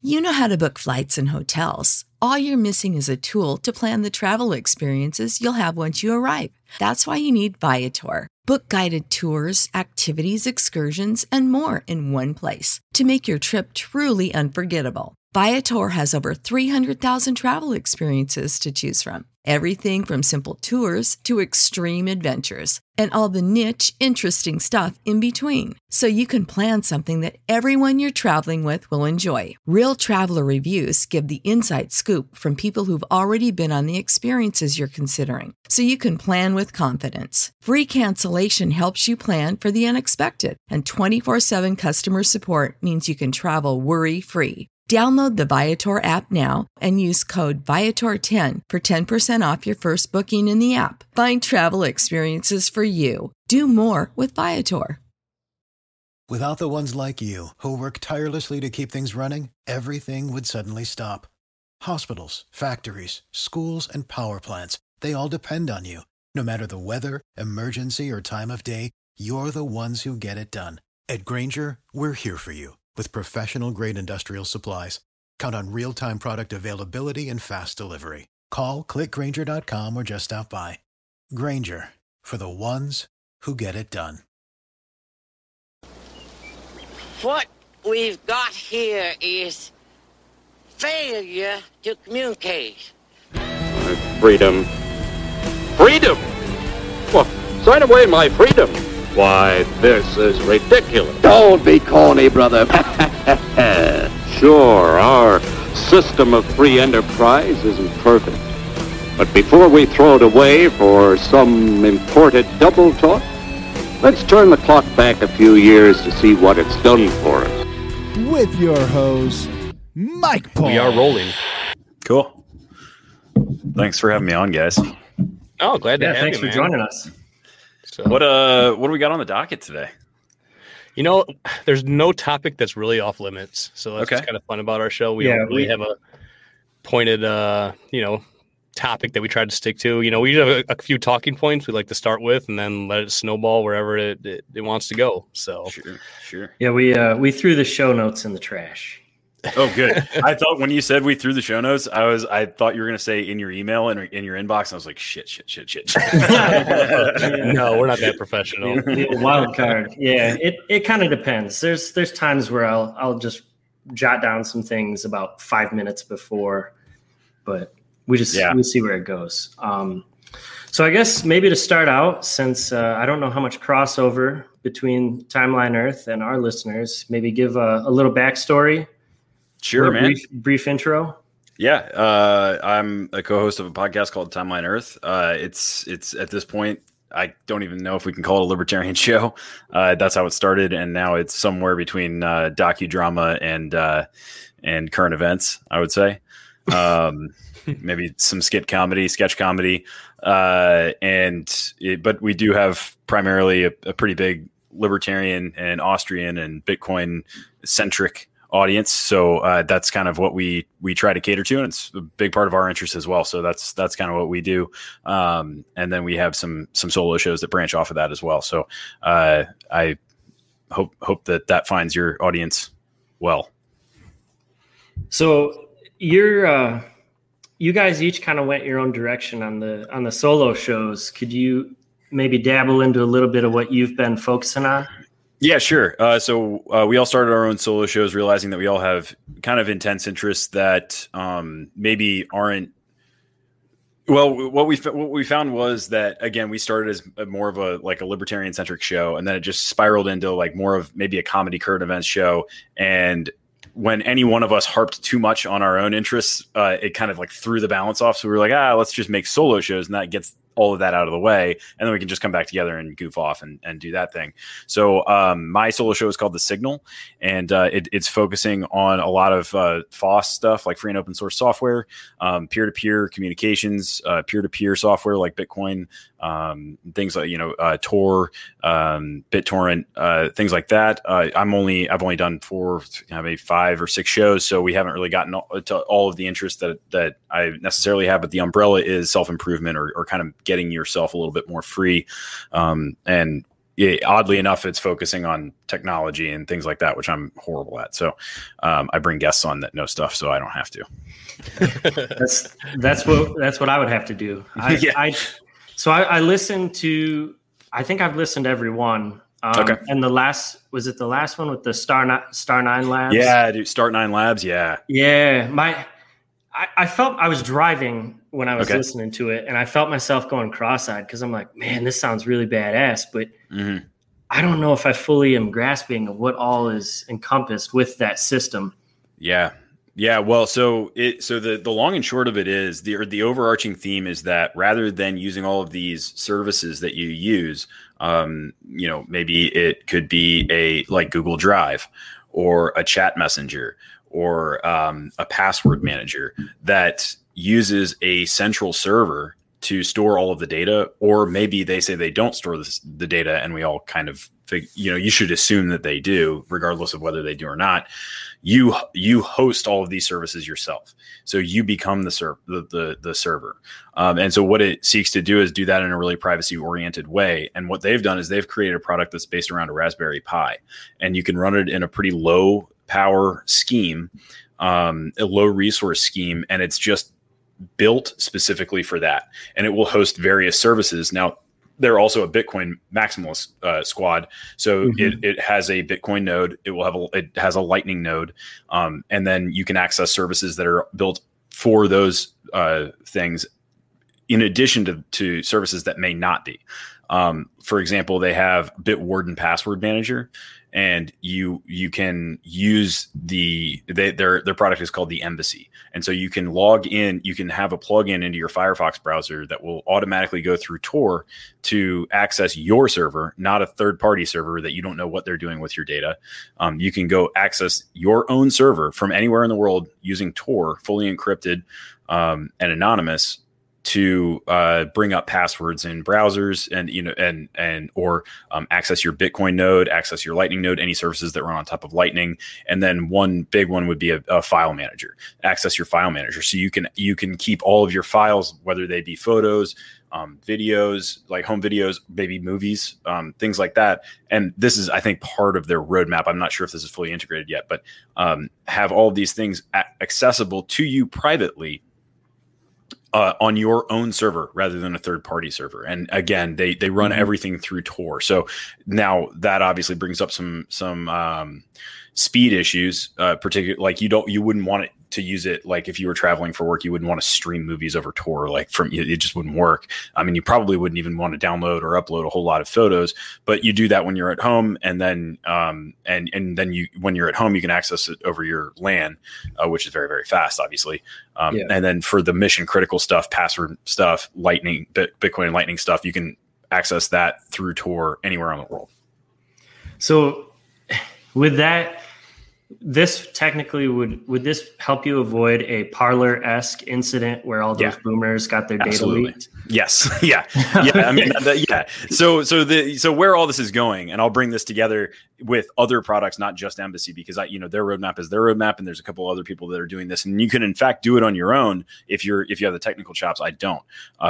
You know how to book flights and hotels. All you're missing is a tool to plan the travel experiences you'll have once you arrive. That's why you need Viator. Book guided tours, activities, excursions, and more in one place to make your trip truly unforgettable. Viator has over 300,000 travel experiences to choose from. Everything from simple tours to extreme adventures and all the niche, interesting stuff in between. So you can plan something that everyone you're traveling with will enjoy. Real traveler reviews give the inside scoop from people who've already been on the experiences you're considering. So you can plan with confidence. Free cancellation helps you plan for the unexpected. And 24/7 customer support means you can travel worry-free. Download the Viator app now and use code Viator10 for 10% off your first booking in the app. Find travel experiences for you. Do more with Viator. Without the ones like you, who work tirelessly to keep things running, everything would suddenly stop. Hospitals, factories, schools, and power plants, they all depend on you. No matter the weather, emergency, or time of day, you're the ones who get it done. At Grainger, we're here for you with professional-grade industrial supplies. Count on real-time product availability and fast delivery. Call, click Grainger.com, or just stop by. Grainger, for the ones who get it done. What we've got here is failure to communicate. Freedom. Freedom? Well, sign away my freedom. Why, this is ridiculous. Don't be corny, brother. Sure, our system of free enterprise isn't perfect. But before we throw it away for some imported double talk, let's turn the clock back a few years to see what it's done for us. With your host, Mike Paul. We are rolling. Cool. Thanks for having me on, guys. Oh, glad to have you, thanks for joining us. So. What do we got on the docket today? You know, there's no topic that's really off limits. So that's what's kind of fun about our show. We don't really have a pointed, topic that we try to stick to. You know, we have a few talking points we like to start with and then let it snowball wherever it wants to go. So sure. Yeah, we threw the show notes in the trash. Oh, good. I thought when you said we threw the show notes, I thought you were going to say in your email and in your inbox. And I was like, shit. No, we're not that professional. Wild card. Yeah, it kind of depends. There's times where I'll just jot down some things about 5 minutes before, but we see where it goes. So I guess maybe to start out, since I don't know how much crossover between Timeline Earth and our listeners, maybe give a little backstory. Sure, man. Brief intro. Yeah, I'm a co-host of a podcast called Timeline Earth. It's at this point, I don't even know if we can call it a libertarian show. That's how it started, and now it's somewhere between docudrama and current events, I would say. Maybe some sketch comedy, but we do have primarily a pretty big libertarian and Austrian and Bitcoin centric audience. So that's kind of what we try to cater to, and it's a big part of our interest as well. So that's kind of what we do. And then we have some solo shows that branch off of that as well. So I hope that finds your audience well. So you guys each kind of went your own direction on the solo shows. Could you maybe dabble into a little bit of what you've been focusing on? Yeah, sure. So we all started our own solo shows, realizing that we all have kind of intense interests that maybe aren't. Well, what we found was that, again, we started as more of a libertarian centric show, and then it just spiraled into like more of maybe a comedy current events show. And when any one of us harped too much on our own interests, it kind of like threw the balance off. So we were like, let's just make solo shows, and that gets all of that out of the way, and then we can just come back together and goof off and do that thing. So my solo show is called The Signal, and it's focusing on a lot of FOSS stuff, like free and open source software, peer-to-peer communications, peer-to-peer software like Bitcoin, things like Tor, BitTorrent, things like that. I've only done 5 or 6 shows, so we haven't really gotten to all of the interest that I necessarily have. But the umbrella is self-improvement or kind of getting yourself a little bit more free. And oddly enough, it's focusing on technology and things like that, which I'm horrible at. So I bring guests on that know stuff, so I don't have to. That's what I would have to do. I listened to. I think I've listened to every one. Okay. And the last one with the Star 9 Labs? Yeah, dude, Start 9 Labs. Yeah. Yeah. I felt I was driving when I was listening to it, and I felt myself going cross-eyed because I'm like, man, this sounds really badass, but I don't know if I fully am grasping of what all is encompassed with that system. Yeah. Yeah. Well, so the long and short of it is the overarching theme is that rather than using all of these services that you use, maybe it could be like Google Drive or a chat messenger or a password manager that uses a central server to store all of the data, or maybe they say they don't store the data, and we all kind of you should assume that they do, regardless of whether they do or not. You host all of these services yourself, so you become the server. And so what it seeks to do is do that in a really privacy oriented way. And what they've done is they've created a product that's based around a Raspberry Pi, and you can run it in a pretty low power scheme, a low resource scheme, and it's just built specifically for that. And it will host various services. Now, they're also a Bitcoin maximalist squad, so it has a Bitcoin node. It has a Lightning node, and then you can access services that are built for those things, in addition to services that may not be. For example, they have Bitwarden Password Manager, and you can use their product is called the Embassy. And so you can log in, you can have a plugin into your Firefox browser that will automatically go through Tor to access your server, not a third-party server that you don't know what they're doing with your data. You can go access your own server from anywhere in the world using Tor, fully encrypted and anonymous, to bring up passwords in browsers and access your Bitcoin node, access your Lightning node, any services that run on top of Lightning. And then one big one would be a file manager, access your file manager. So you can keep all of your files, whether they be photos, videos, like home videos, maybe movies, things like that. And this is, I think, part of their roadmap. I'm not sure if this is fully integrated yet, but have all of these things accessible to you privately, on your own server rather than a third-party server. And again, they run everything through Tor. So now that obviously brings up some speed issues, particularly like you wouldn't want it to use it. Like if you were traveling for work, you wouldn't want to stream movies over Tor, it just wouldn't work. I mean, you probably wouldn't even want to download or upload a whole lot of photos, but you do that when you're at home. And then, when you're at home, you can access it over your LAN, which is very, very fast, obviously. And then for the mission critical stuff, password stuff, Lightning, Bitcoin and Lightning stuff, you can access that through Tor anywhere in the world. So with that, this technically would this help you avoid a Parler-esque incident where all those boomers got their data leaked? Yes. Yeah. I mean, yeah. So where all this is going, and I'll bring this together with other products, not just Embassy, because their roadmap is their roadmap, and there's a couple other people that are doing this, and you can in fact do it on your own if you have the technical chops. I don't,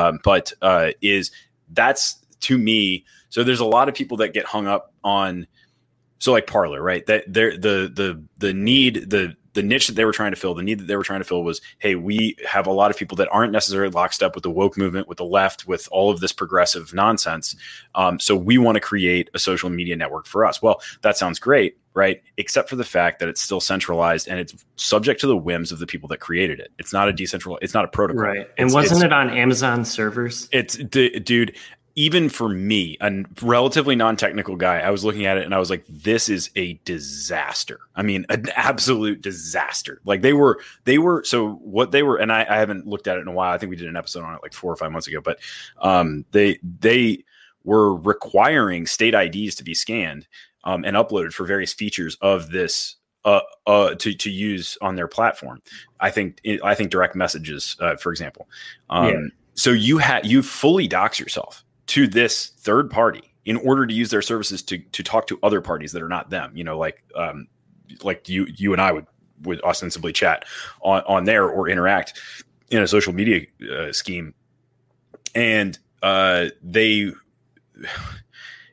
that's to me. So there's a lot of people that get hung up on. So like Parler, right? That the niche that they were trying to fill, the need that they were trying to fill was, hey, we have a lot of people that aren't necessarily locked up with the woke movement, with the left, with all of this progressive nonsense. So we want to create a social media network for us. Well, that sounds great, right? Except for the fact that it's still centralized and it's subject to the whims of the people that created it. It's not a decentralized, it's not a protocol. Right. And wasn't it on Amazon servers? Dude. Even for me, a relatively non-technical guy, I was looking at it and I was like, this is a disaster. I mean, an absolute disaster. Like they were, so what they were, and I haven't looked at it in a while. I think we did an episode on it like 4 or 5 months ago, but they were requiring state IDs to be scanned and uploaded for various features of this to use on their platform. I think direct messages, for example. So you fully dox yourself to this third party in order to use their services to talk to other parties that are not them, like you and I would ostensibly chat on there or interact in a social media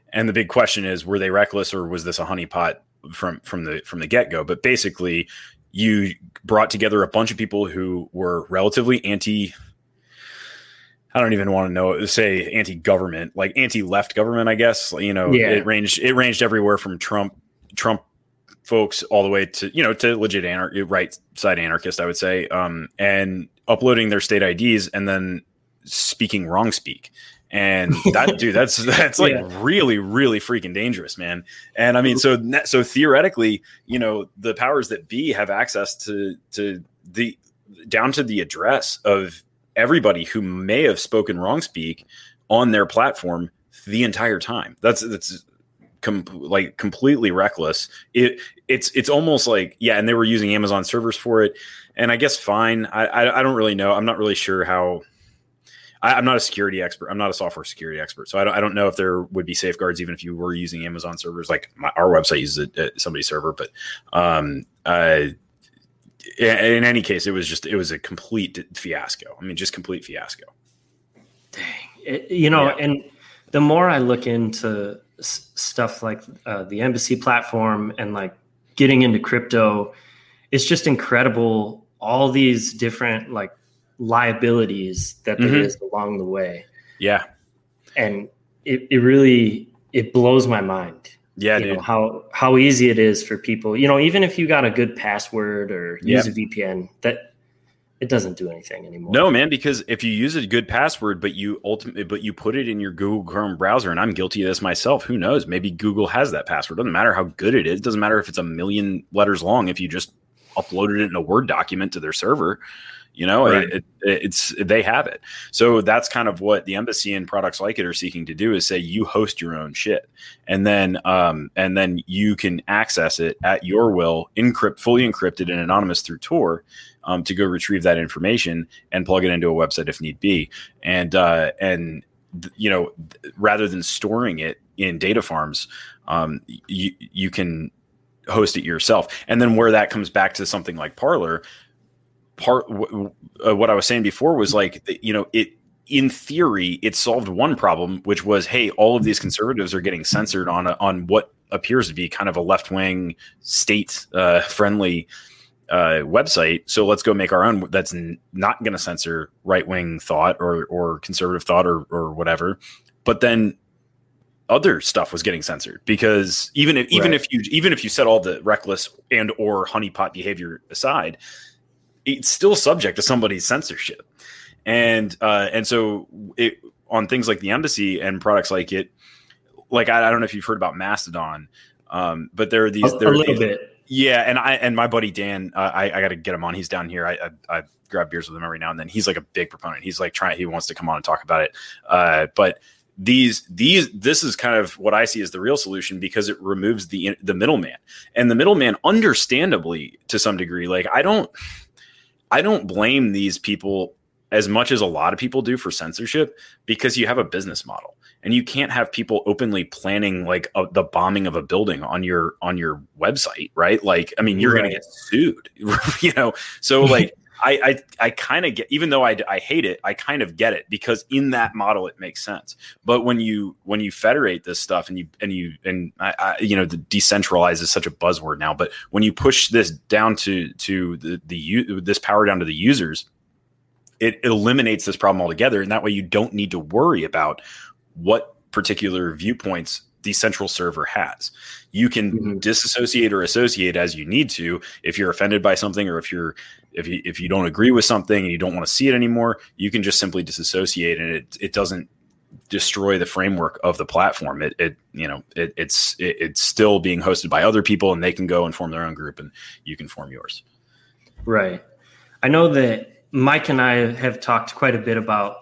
And the big question is, were they reckless, or was this a honeypot from the get-go? But basically, you brought together a bunch of people who were relatively I don't even want to say anti-government, like anti-left government, I guess. It ranged everywhere from Trump folks all the way to, to legit right side anarchist, I would say, and uploading their state IDs and then speaking wrong speak. And that, dude, that's like really, really freaking dangerous, man. And I mean, so theoretically, the powers that be have access to the down to the address of everybody who may have spoken wrong speak on their platform the entire time. That's completely reckless. It's almost like, and they were using Amazon servers for it. And I guess fine. I don't really know. I'm not really sure how. I'm not a security expert. I'm not a software security expert. So I don't know if there would be safeguards even if you were using Amazon servers. Like our website uses somebody's server, but in any case, it was a complete fiasco. I mean, just complete fiasco. Dang. And the more I look into stuff like the Embassy platform and like getting into crypto, it's just incredible. All these different like liabilities that there is along the way. Yeah. And it blows my mind. Yeah, dude. How easy it is for people, even if you got a good password or use a VPN, that it doesn't do anything anymore. No, man, because if you use a good password, but you put it in your Google Chrome browser, and I'm guilty of this myself, who knows? Maybe Google has that password. Doesn't matter how good it is. Doesn't matter if it's 1 million letters long. If you just uploaded it in a Word document to their server, right. They have it. So that's kind of what the Embassy and products like it are seeking to do, is say you host your own shit, and then you can access it at your will, fully encrypted and anonymous through Tor, to go retrieve that information and plug it into a website if need be. And rather than storing it in data farms, you can host it yourself. And then where that comes back to something like Parler. What I was saying before was like, it in theory, it solved one problem, which was, hey, all of these conservatives are getting censored on what appears to be kind of a left-wing, state-friendly website. So let's go make our own that's not going to censor right-wing thought or conservative thought or whatever. But then other stuff was getting censored, because even if you set all the reckless and or honeypot behavior aside, it's still subject to somebody's censorship. And so on things like the Embassy and products like it, like, I don't know if you've heard about Mastodon, but there are these, bit. Yeah. And my buddy, Dan, I got to get him on. He's down here. I grab beers with him every now and then. He's like a big proponent. He's like he wants to come on and talk about it. But this is kind of what I see as the real solution, because it removes the middleman, and the middleman, understandably to some degree, like I don't blame these people as much as a lot of people do for censorship, because you have a business model, and you can't have people openly planning like the bombing of a building on your website, right? Like, I mean, you're going to get sued, So like, I kind of get, even though I hate it, I kind of get it, because in that model it makes sense. But when you federate this stuff and decentralize is such a buzzword now, but when you push this down to this power down to the users, it eliminates this problem altogether. And that way you don't need to worry about what particular viewpoints the central server has. You can disassociate or associate as you need to. If you're offended by something, or if you don't agree with something and you don't want to see it anymore, you can just simply disassociate, and it doesn't destroy the framework of the platform. It's still being hosted by other people, and they can go and form their own group, and you can form yours. Right. I know that Mike and I have talked quite a bit about,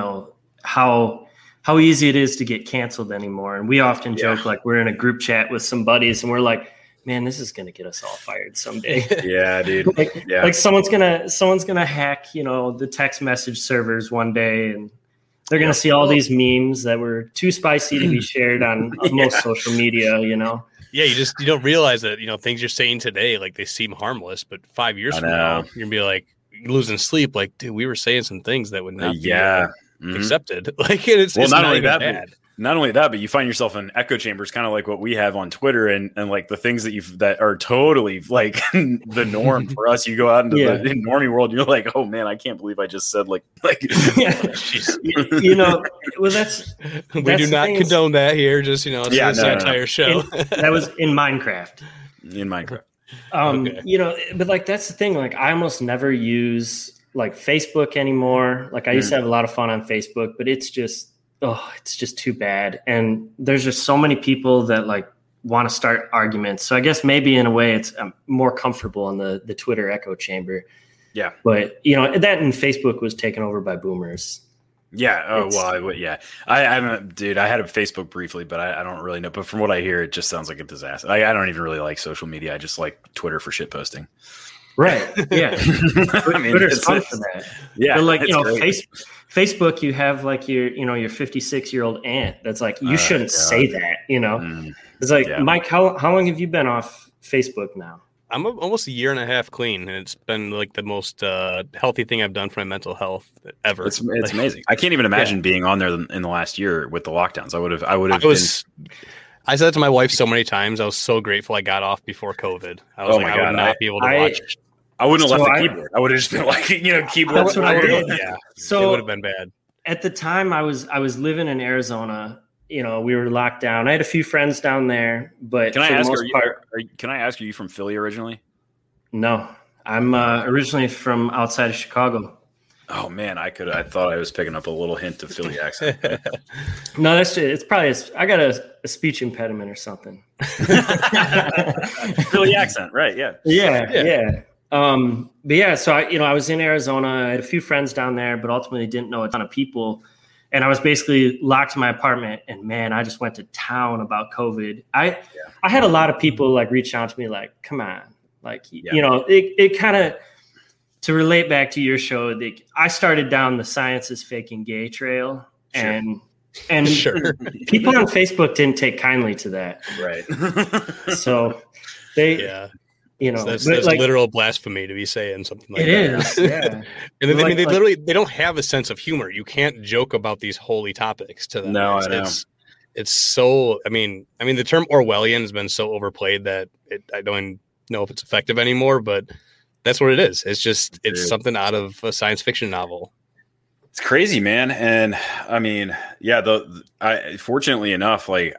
how easy it is to get canceled anymore. And we often joke, like, we're in a group chat with some buddies and we're like, man, this is going to get us all fired someday. Yeah, dude. Like someone's going to hack, the text message servers one day, and they're going to see all these memes that were too spicy to be shared on most social media, Yeah, you don't realize that, things you're saying today, like, they seem harmless, but 5 years from now, you're going to be like losing sleep. Like, dude, we were saying some things that would not be accepted. Like, it's not only that bad. not only that, but you find yourself in echo chambers, kind of like what we have on Twitter, and like the things that are totally like the norm for us. You go out into the normie world, you're like, oh man, I can't believe I just said like you know. Well, that's we do not condone that here. Just it's an entire show. That was in Minecraft. Okay. You know, but like that's the thing. Like I almost never use like Facebook anymore. Like I used to have a lot of fun on Facebook, but it's just too bad. And there's just so many people that like want to start arguments. So I guess maybe in a way it's more comfortable in the Twitter echo chamber. Yeah. But you know, that and Facebook was taken over by boomers. Yeah. Oh, well, yeah. I haven't, dude, I had a Facebook briefly, but I don't really know. But from what I hear, it just sounds like a disaster. I don't even really like social media. I just like Twitter for shit posting. Right. Yeah. I mean, Twitter's fun for that. Yeah. But like, Facebook, you have like your 56-year-old aunt that's like, you shouldn't say that, you know? It's like, Mike, how long have you been off Facebook now? I'm almost a year and a half clean, and it's been like the most healthy thing I've done for my mental health ever. It's amazing. I can't even imagine being on there in the last year with the lockdowns. I said it to my wife so many times. I was so grateful I got off before COVID. I was I would not be able to watch. I wouldn't have left the keyboard. I would have just been like, keyboard. That's what I did. Yeah. So it would have been bad. At the time I was living in Arizona. You know, we were locked down. I had a few friends down there, but can I ask, are you from Philly originally? No, I'm originally from outside of Chicago. Oh man, I thought I was picking up a little hint of Philly accent. No, it's probably I got a speech impediment or something. Philly accent, right? Yeah. Yeah. But yeah, so I was in Arizona. I had a few friends down there, but ultimately didn't know a ton of people. And I was basically locked in my apartment, and man, I just went to town about COVID. I had a lot of people like reach out to me, like, "Come on," like it kind of to relate back to your show. I started down the science is faking gay trail, and sure. People on Facebook didn't take kindly to that, right? So they. So that's like, literal blasphemy to be saying something like that. It is, yeah. And they don't have a sense of humor. You can't joke about these holy topics to them. No, I know. It's so. I mean, the term Orwellian has been so overplayed that I don't even know if it's effective anymore. But that's what it is. It's just something out of a science fiction novel. It's crazy, man. And I mean, fortunately enough, like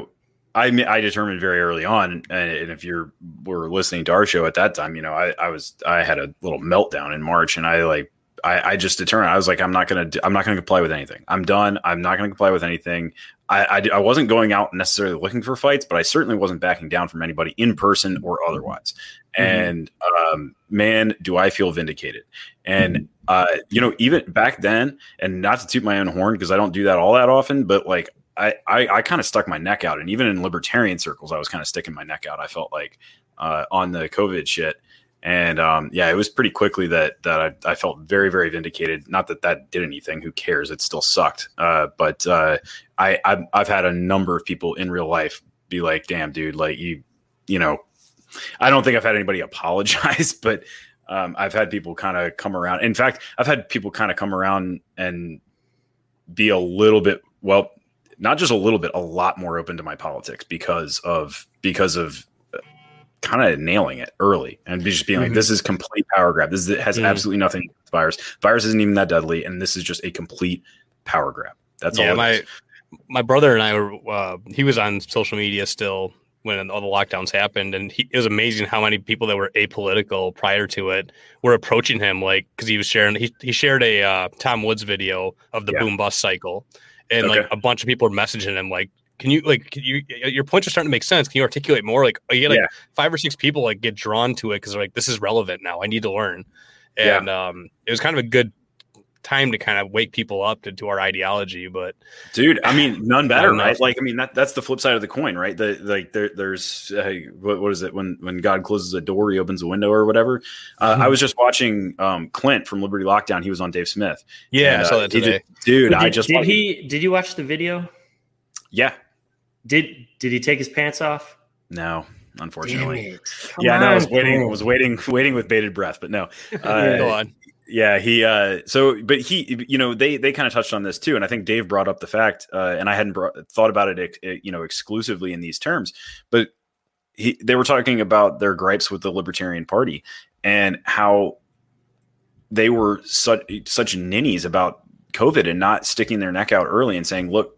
I determined very early on, and if were listening to our show at that time, I had a little meltdown in March, and I just determined, I was like, I'm not going to comply with anything. I'm done. I'm not going to comply with anything. I wasn't going out necessarily looking for fights, but I certainly wasn't backing down from anybody in person or otherwise. And man, do I feel vindicated. And even back then, and not to toot my own horn because I don't do that all that often, but like I kind of stuck my neck out, and even in libertarian circles, I was kind of sticking my neck out. I felt like on the COVID shit, and it was pretty quickly that I felt very, very vindicated. Not that did anything. Who cares? It still sucked. But I've had a number of people in real life be like, "Damn, dude, like you know." I don't think I've had anybody apologize, but I've had people kind of come around. In fact, I've had people kind of come around and be a little bit, well, not just a little bit, a lot more open to my politics because of kind of nailing it early and just being like, this is complete power grab. This has absolutely nothing to do with virus. Virus isn't even that deadly. And this is just a complete power grab. That's all. My brother and I were, he was on social media still when all the lockdowns happened. And it was amazing how many people that were apolitical prior to it were approaching him. Like, cause he was sharing, he shared a Tom Woods video of the boom bust cycle. And like a bunch of people were messaging him like, your points are starting to make sense. Can you articulate more? Like you get 5 or 6 people like get drawn to it because they're like, this is relevant now. I need to learn. And it was kind of a good time to kind of wake people up to our ideology. But dude, I mean, none better, right? Like, I mean, that's the flip side of the coin, right? There's what is it when God closes a door, he opens a window or whatever. I was just watching Clint from Liberty Lockdown. He was on Dave Smith. Yeah, I saw that today. Did you watch the video? Yeah. Did he take his pants off? No, unfortunately. I was waiting with bated breath, but no. Go on. Yeah, he, you know, they kind of touched on this too. And I think Dave brought up the fact, and I hadn't thought about it, you know, exclusively in these terms, but they were talking about their gripes with the Libertarian Party and how they were such ninnies about COVID and not sticking their neck out early and saying, look,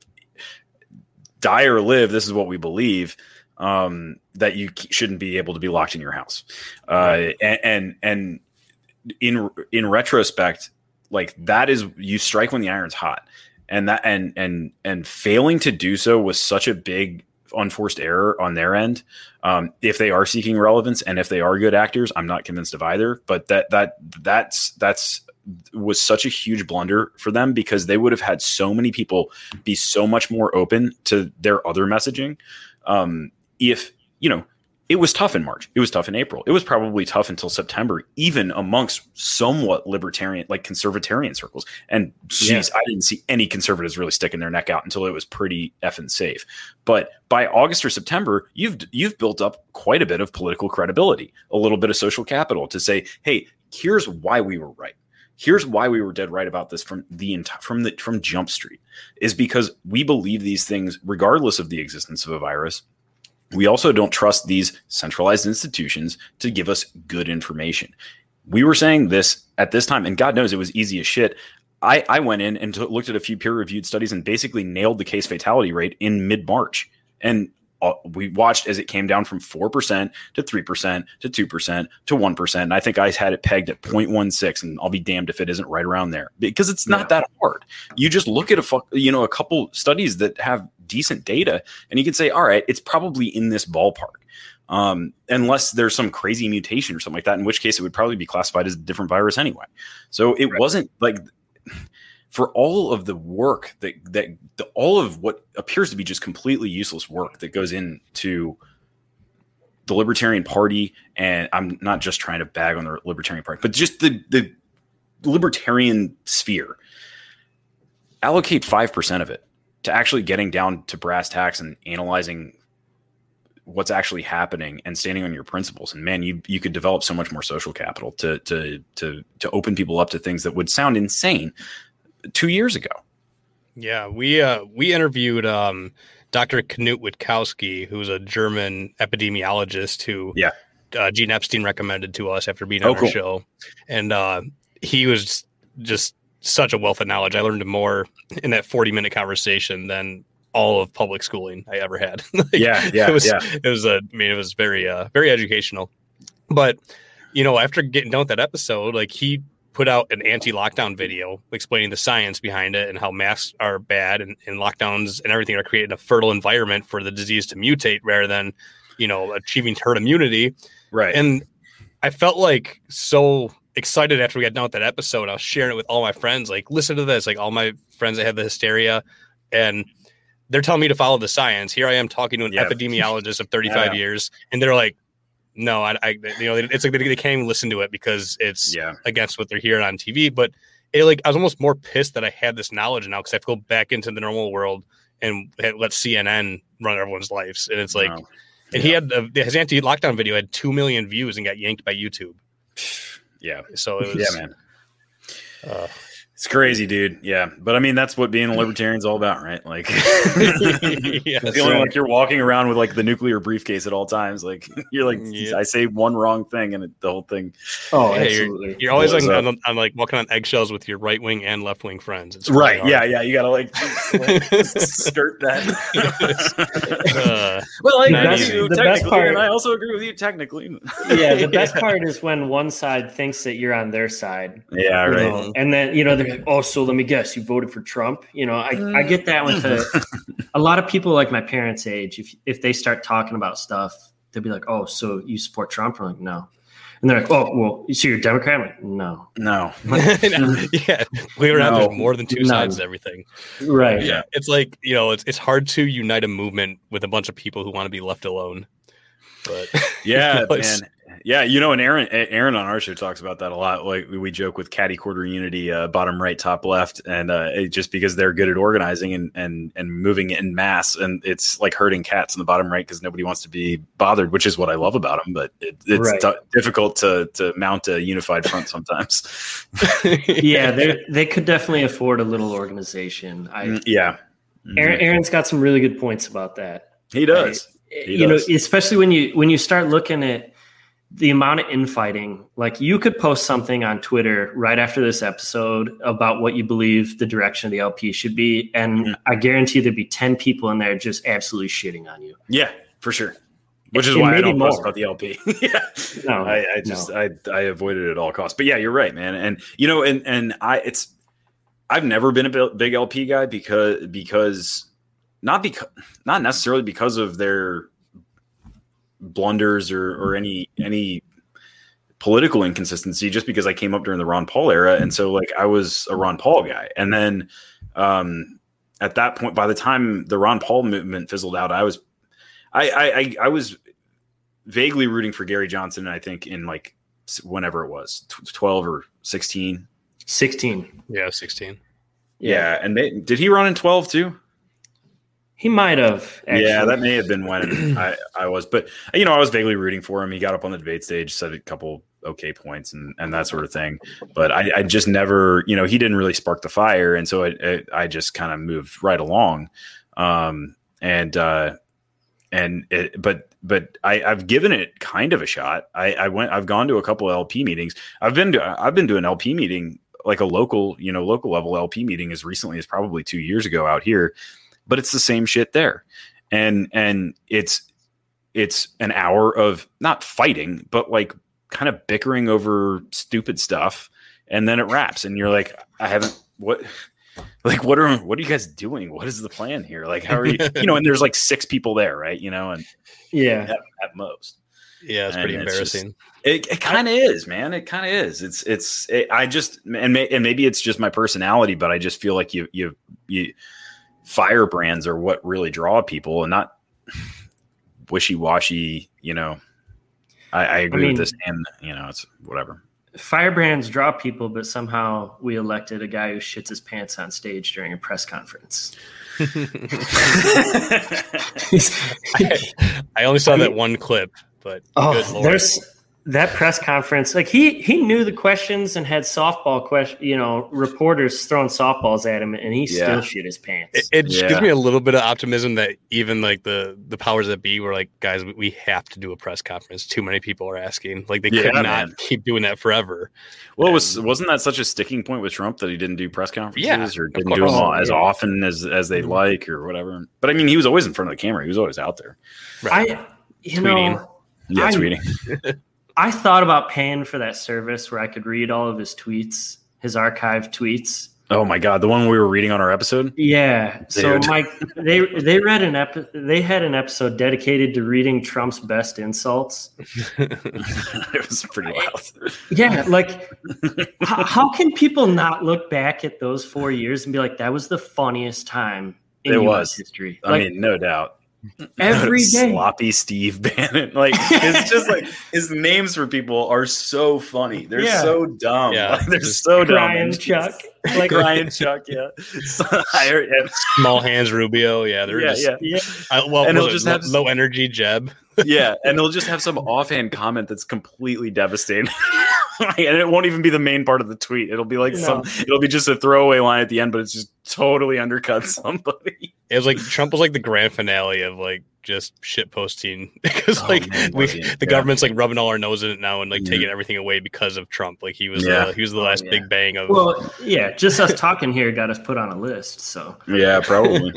die or live, this is what we believe, that you shouldn't be able to be locked in your house. And in retrospect, like that is, you strike when the iron's hot, and that, and failing to do so was such a big unforced error on their end. If they are seeking relevance and if they are good actors, I'm not convinced of either, but that's was such a huge blunder for them, because they would have had so many people be so much more open to their other messaging. If, you know, it was tough in March, it was tough in April, it was probably tough until September, even amongst somewhat libertarian, like conservatarian circles. And geez, I didn't see any conservatives really sticking their neck out until it was pretty effing safe. But by August or September, you've built up quite a bit of political credibility, a little bit of social capital to say, hey, here's why we were right. Here's why we were dead right about this from Jump Street, is because we believe these things regardless of the existence of a virus. We also don't trust these centralized institutions to give us good information. We were saying this at this time, and God knows it was easy as shit. I went in and looked at a few peer-reviewed studies and basically nailed the case fatality rate in mid-March. And we watched as it came down from 4% to 3% to 2% to 1%. And I think I had it pegged at 0.16, and I'll be damned if it isn't right around there, because it's not that hard. You just look at a couple studies that have decent data, and you can say, all right, it's probably in this ballpark. Unless there's some crazy mutation or something like that, in which case it would probably be classified as a different virus anyway. So it wasn't like, for all of the work all of what appears to be just completely useless work that goes into the Libertarian Party, and I'm not just trying to bag on the Libertarian Party, but just the libertarian sphere, allocate 5% of it to actually getting down to brass tacks and analyzing what's actually happening and standing on your principles. And man, you could develop so much more social capital to open people up to things that would sound insane 2 years ago. Yeah, we interviewed Dr. Knut Witkowski, who's a German epidemiologist who Gene Epstein recommended to us after being on our show. And he was just such a wealth of knowledge. I learned more in that 40-minute conversation than all of public schooling I ever had. It was very, very educational. But, you know, after getting done with that episode, like, he put out an anti-lockdown video explaining the science behind it and how masks are bad and lockdowns and everything are creating a fertile environment for the disease to mutate rather than, you know, achieving herd immunity. Right. And I felt like so excited after we got done with that episode. I was sharing it with all my friends, like, listen to this, like all my friends that had the hysteria, and they're telling me to follow the science. Here I am talking to an epidemiologist of 35 years, and they're like, no, it's like they can't even listen to it because it's against what they're hearing on TV. But I was almost more pissed that I had this knowledge now, because I have to go back into the normal world and let CNN run everyone's lives. And it's like, and he had his anti-lockdown video had 2 million views and got yanked by YouTube. Yeah. So it was, man. It's crazy, dude. Yeah. But I mean, that's what being a libertarian is all about, right? Like, feeling like you're walking around with like the nuclear briefcase at all times. Like, you're like, I say one wrong thing and the whole thing. Oh, absolutely. You're always like, on like walking on eggshells with your right wing and left wing friends. It's right. Yeah. Yeah. You got to like skirt that. Well, I agree with you technically, and I also agree with you technically. Yeah. The best part is when one side thinks that you're on their side. Yeah. Right. And then, you know, they're like, oh, so let me guess, you voted for Trump? You know, I get that with a lot of people like my parents' age. If they start talking about stuff, they'll be like, oh, so you support Trump? I'm like, no. And they're like, oh, well, so you're a Democrat? I'm like, no. Yeah. Believe it or not, there's more than two sides to everything. Right. Yeah. It's like, you know, it's hard to unite a movement with a bunch of people who want to be left alone. But yeah, man. Yeah, and Aaron on our show talks about that a lot. Like we joke with Caddy Quarter Unity, bottom right, top left, and just because they're good at organizing and moving in mass, and it's like herding cats in the bottom right because nobody wants to be bothered, which is what I love about them. But it's difficult to mount a unified front sometimes. Yeah, they could definitely afford a little organization. Aaron's got some really good points about that. He does. Especially when you start looking at the amount of infighting, like you could post something on Twitter right after this episode about what you believe the direction of the LP should be. And I guarantee there'd be 10 people in there just absolutely shitting on you. Yeah, for sure. Which is why I don't post about the LP. No, I avoid it at all costs. But yeah, you're right, man. And I've never been a big LP guy because not necessarily because of their blunders or any political inconsistency, just because I came up during the Ron Paul era. And so like I was a Ron Paul guy. And then at that point, by the time the Ron Paul movement fizzled out, I was vaguely rooting for Gary Johnson. I think in like whenever it was 12 or 16. Yeah, 16. Yeah. And did he run in 12 too? He might have. Actually. Yeah, that may have been when I was. But, I was vaguely rooting for him. He got up on the debate stage, said a couple okay points and that sort of thing. But I just never, he didn't really spark the fire. And so I just kind of moved right along. But I've given it kind of a shot. I've gone to a couple of LP meetings. I've been to an LP meeting, like a local level LP meeting as recently as probably 2 years ago out here. But it's the same shit there. And it's an hour of not fighting, but like kind of bickering over stupid stuff. And then it wraps. And you're like, what are you guys doing? What is the plan here? Like, how are you, and there's like 6 people there, right? And yeah, at most. Yeah. It's pretty embarrassing. It kind of is, man. It kind of is. Maybe it's just my personality, but I just feel like you firebrands are what really draw people and not wishy-washy, I agree with this and, it's whatever. Firebrands draw people, but somehow we elected a guy who shits his pants on stage during a press conference. I only saw that one clip, but good Lord. That press conference, like he knew the questions and had softball reporters throwing softballs at him, and he still shit his pants. It gives me a little bit of optimism that even like the powers that be were like, guys, we have to do a press conference. Too many people are asking. Like they could not keep doing that forever. Well, wasn't that such a sticking point with Trump that he didn't do press conferences or didn't do them as often as they'd like or whatever? But I mean, he was always in front of the camera. He was always out there. Right. Tweeting. Tweeting. I thought about paying for that service where I could read all of his tweets, his archived tweets. Oh my God, the one we were reading on our episode? Yeah. So Mike, they had an episode dedicated to reading Trump's best insults. It was pretty wild. Yeah, like how can people not look back at those 4 years and be like, that was the funniest time in U.S. history? I mean, no doubt. Every day, sloppy Steve Bannon. Like it's just like his names for people are so funny. They're so dumb. Yeah, like, they're so dumb. Ryan Chuck, like Ryan Chuck. Yeah, Small Hands Rubio. Yeah, they're and he'll just have low energy Jeb. Yeah, and they'll just have some offhand comment that's completely devastating. And it won't even be the main part of the tweet. It'll be like it'll be just a throwaway line at the end, but it's just totally undercut somebody. It was like Trump was like the grand finale of like just shit posting because the government's like rubbing all our nose in it now and like taking everything away because of Trump. Like he was the last big bang of. Well, yeah, just us talking here got us put on a list. So yeah, probably.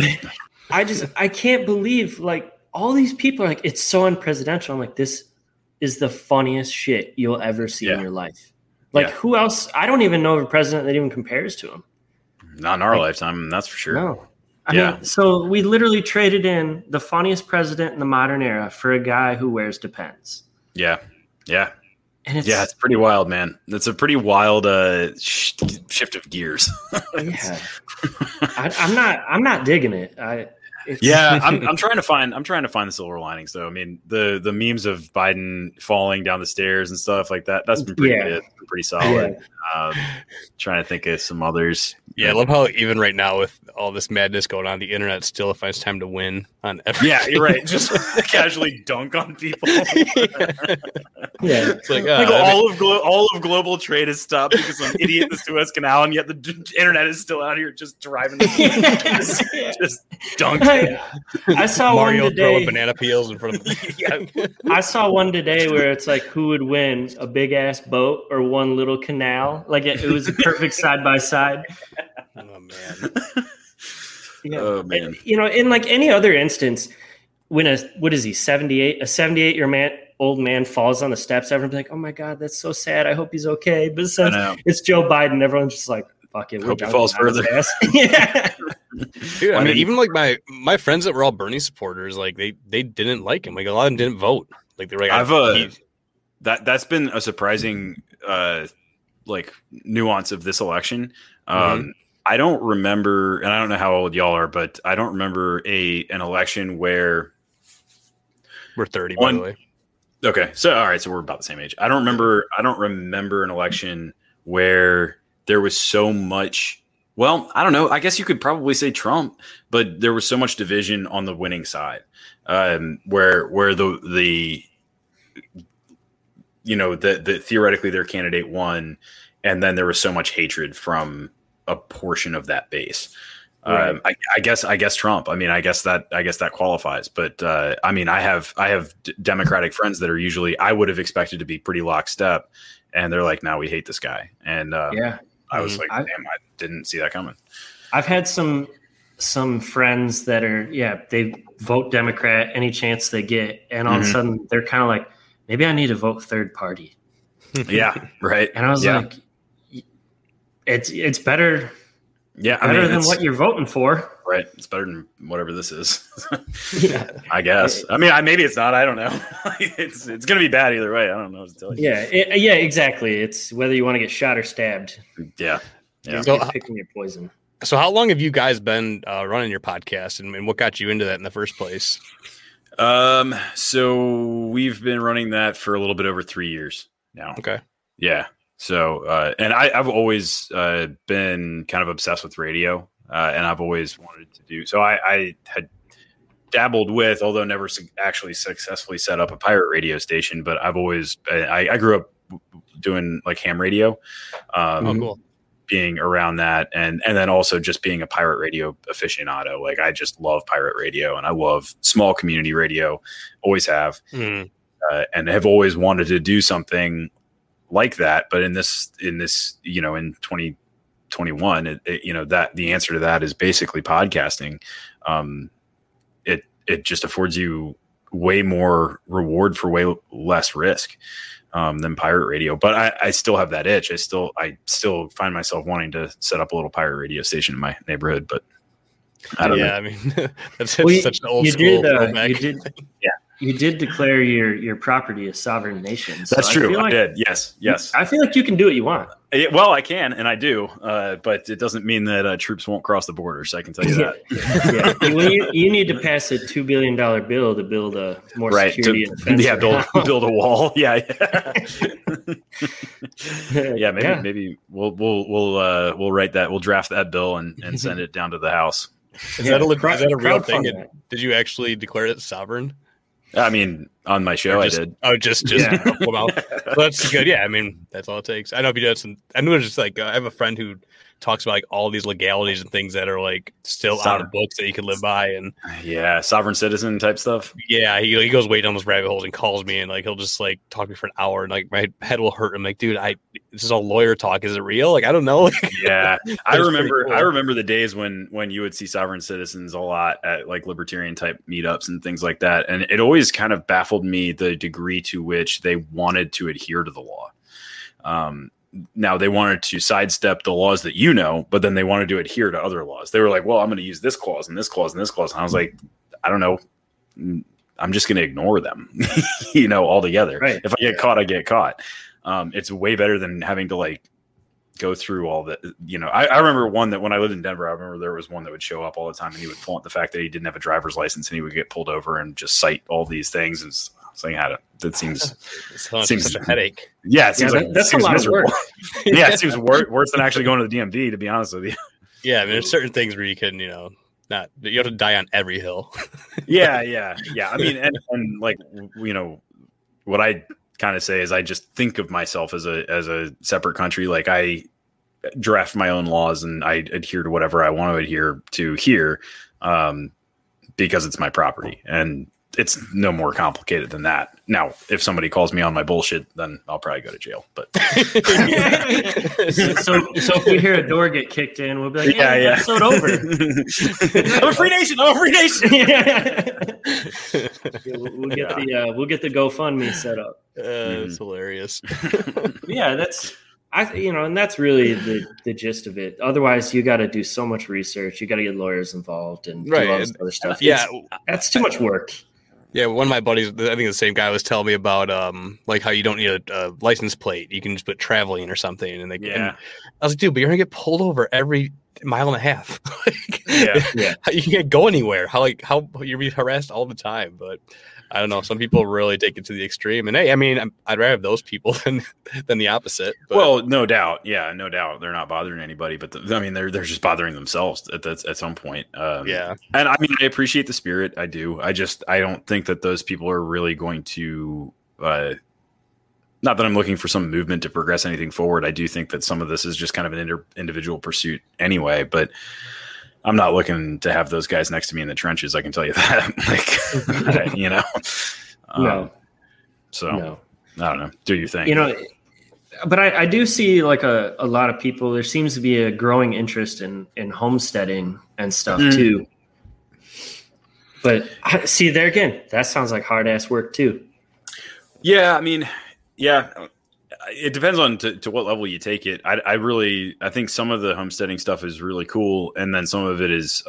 I can't believe like all these people are like, it's so unpresidential. I'm like, this is the funniest shit you'll ever see in your life. Like who else? I don't even know of a president that even compares to him. Not in our lifetime, that's for sure. No. I mean, so we literally traded in the funniest president in the modern era for a guy who wears Depends. Yeah. Yeah. And it's pretty wild, man. It's a pretty wild shift of gears. Yeah. I'm not digging it. I'm trying to find the silver linings though. I mean, the memes of Biden falling down the stairs and stuff like that, that's been pretty good, pretty solid. Trying to think of some others. Yeah, I love how even right now with all this madness going on, the internet still finds time to win on everything. Yeah, you're right. Just casually dunk on people. It's like all of global trade is stopped because some idiot in the Suez Canal, and yet the internet is still out here just driving. Just dunk. I saw Mario one today. throwing banana peels in front of I saw one today where it's like, who would win, a big ass boat or one little canal? Like it was a perfect side by side. Oh man. Oh man. And, in like any other instance, when a 78-year-old man falls on the steps, everyone's like, oh my God, that's so sad. I hope he's okay. But since it's Joe Biden, everyone's just like, fuck it. Hope he falls further. Yeah. Dude, I mean, even like my friends that were all Bernie supporters, like they didn't like him. Like a lot of them didn't vote. Like they were like, that's been a surprising like nuance of this election. I don't remember, and I don't know how old y'all are, but I don't remember an election where we're 30, by the way. Okay, so all right, so we're about the same age. I don't remember an election where there was so much. Well, I don't know. I guess you could probably say Trump, but there was so much division on the winning side, where the theoretically their candidate won, and then there was so much hatred from a portion of that base. Right. I guess Trump. I mean, I guess that qualifies. But I mean, I have Democratic friends that are usually I would have expected to be pretty lockstep, and they're like, "No, we hate this guy." And I was like, "Damn, I didn't see that coming." I've had some friends that are they vote Democrat any chance they get, and all of a sudden they're kind of like, maybe I need to vote third party. Yeah, right. And I was like, it's better. Yeah, better than what you're voting for. Right. It's better than whatever this is. I guess. I mean, maybe it's not. I don't know. It's going to be bad either way. I don't know what to tell you. Yeah, exactly. It's whether you want to get shot or stabbed. Yeah. So, picking your poison. So how long have you guys been running your podcast, and what got you into that in the first place? So we've been running that for a little bit over 3 years now. Okay. Yeah. So, and I've always been kind of obsessed with radio, and I've always wanted to do. So I had dabbled with, although never actually successfully set up a pirate radio station. But I've always I grew up doing like ham radio, cool. Being around that, and then also just being a pirate radio aficionado. Like I just love pirate radio, and I love small community radio. Always have, and have always wanted to do something like that. But in this, in 2021, that the answer to that is basically podcasting. It just affords you way more reward for way less risk than pirate radio. But I still have that itch. I still find myself wanting to set up a little pirate radio station in my neighborhood, but I don't know. I mean, that's such an old school. You did declare your property a sovereign nation. So that's true. I did. Yes. I feel like you can do what you want. Well, I can, and I do, but it doesn't mean that troops won't cross the borders. I can tell you that. Well, you need to pass a $2 billion bill to build a more security and defense. Yeah, build a wall. Yeah. Maybe we'll write that. We'll draft that bill and send it down to the House. Is that a real thing? Did you actually declare it sovereign? I mean, on my show, I did. Oh, just well, that's good. Yeah, I mean, that's all it takes. I know if you did I knew it was just like I have a friend who talks about like all these legalities and things that are like still out of books that you can live by, and sovereign citizen type stuff. Yeah, he goes way down those rabbit holes and calls me, and like he'll just like talk to me for an hour, and like my head will hurt. I'm like, dude, this is all lawyer talk. Is it real? Like I don't know. Yeah, I remember the days when you would see sovereign citizens a lot at like libertarian type meetups and things like that, and it always kind of baffled me the degree to which they wanted to adhere to the law. Now they wanted to sidestep the laws that but then they wanted to adhere to other laws. They were like, well, I'm going to use this clause and this clause and this clause. And I was like, I don't know. I'm just going to ignore them, altogether. Right. If I get caught, I get caught. It's way better than having to like go through all that. I remember one that when I lived in Denver, I remember there was one that would show up all the time, and he would flaunt the fact that he didn't have a driver's license, and he would get pulled over and just cite all these things and saying that seems such a headache. Yeah, it seems that's a lot of work. Yeah, it seems worse than actually going to the DMV, to be honest with you. Yeah, I mean, there's certain things where you can, you have to die on every hill. Yeah. I mean, and like, what I kind of say is I just think of myself as a separate country. Like, I draft my own laws and I adhere to whatever I want to adhere to here, because it's my property, and it's no more complicated than that. Now, if somebody calls me on my bullshit, then I'll probably go to jail. But so if we hear a door get kicked in, we'll be like, yeah. Episode over. I'm a free nation. We'll get the GoFundMe set up. It's hilarious. Yeah, and that's really the gist of it. Otherwise, you got to do so much research. You got to get lawyers involved and do all this other stuff. Yeah, that's too much work. Yeah, one of my buddies, I think the same guy, was telling me about like how you don't need a license plate. You can just put traveling or something. And I was like, dude, but you're gonna get pulled over every mile and a half. You can't go anywhere. How you're being harassed all the time. But I don't know. Some people really take it to the extreme. And hey, I mean, I'd rather have those people than the opposite. But. Well, no doubt. Yeah, no doubt. They're not bothering anybody, but they're just bothering themselves at some point. Yeah. And I mean, I appreciate the spirit. I do. I don't think that those people are really going to, not that I'm looking for some movement to progress anything forward. I do think that some of this is just kind of an individual pursuit anyway, but I'm not looking to have those guys next to me in the trenches. I can tell you that. No. So no. I don't know. Do your thing. But I do see like a lot of people. There seems to be a growing interest in homesteading and stuff too. But see, there again, that sounds like hard ass work too. Yeah, I mean, yeah. It depends on to what level you take it. I think some of the homesteading stuff is really cool, and then some of it is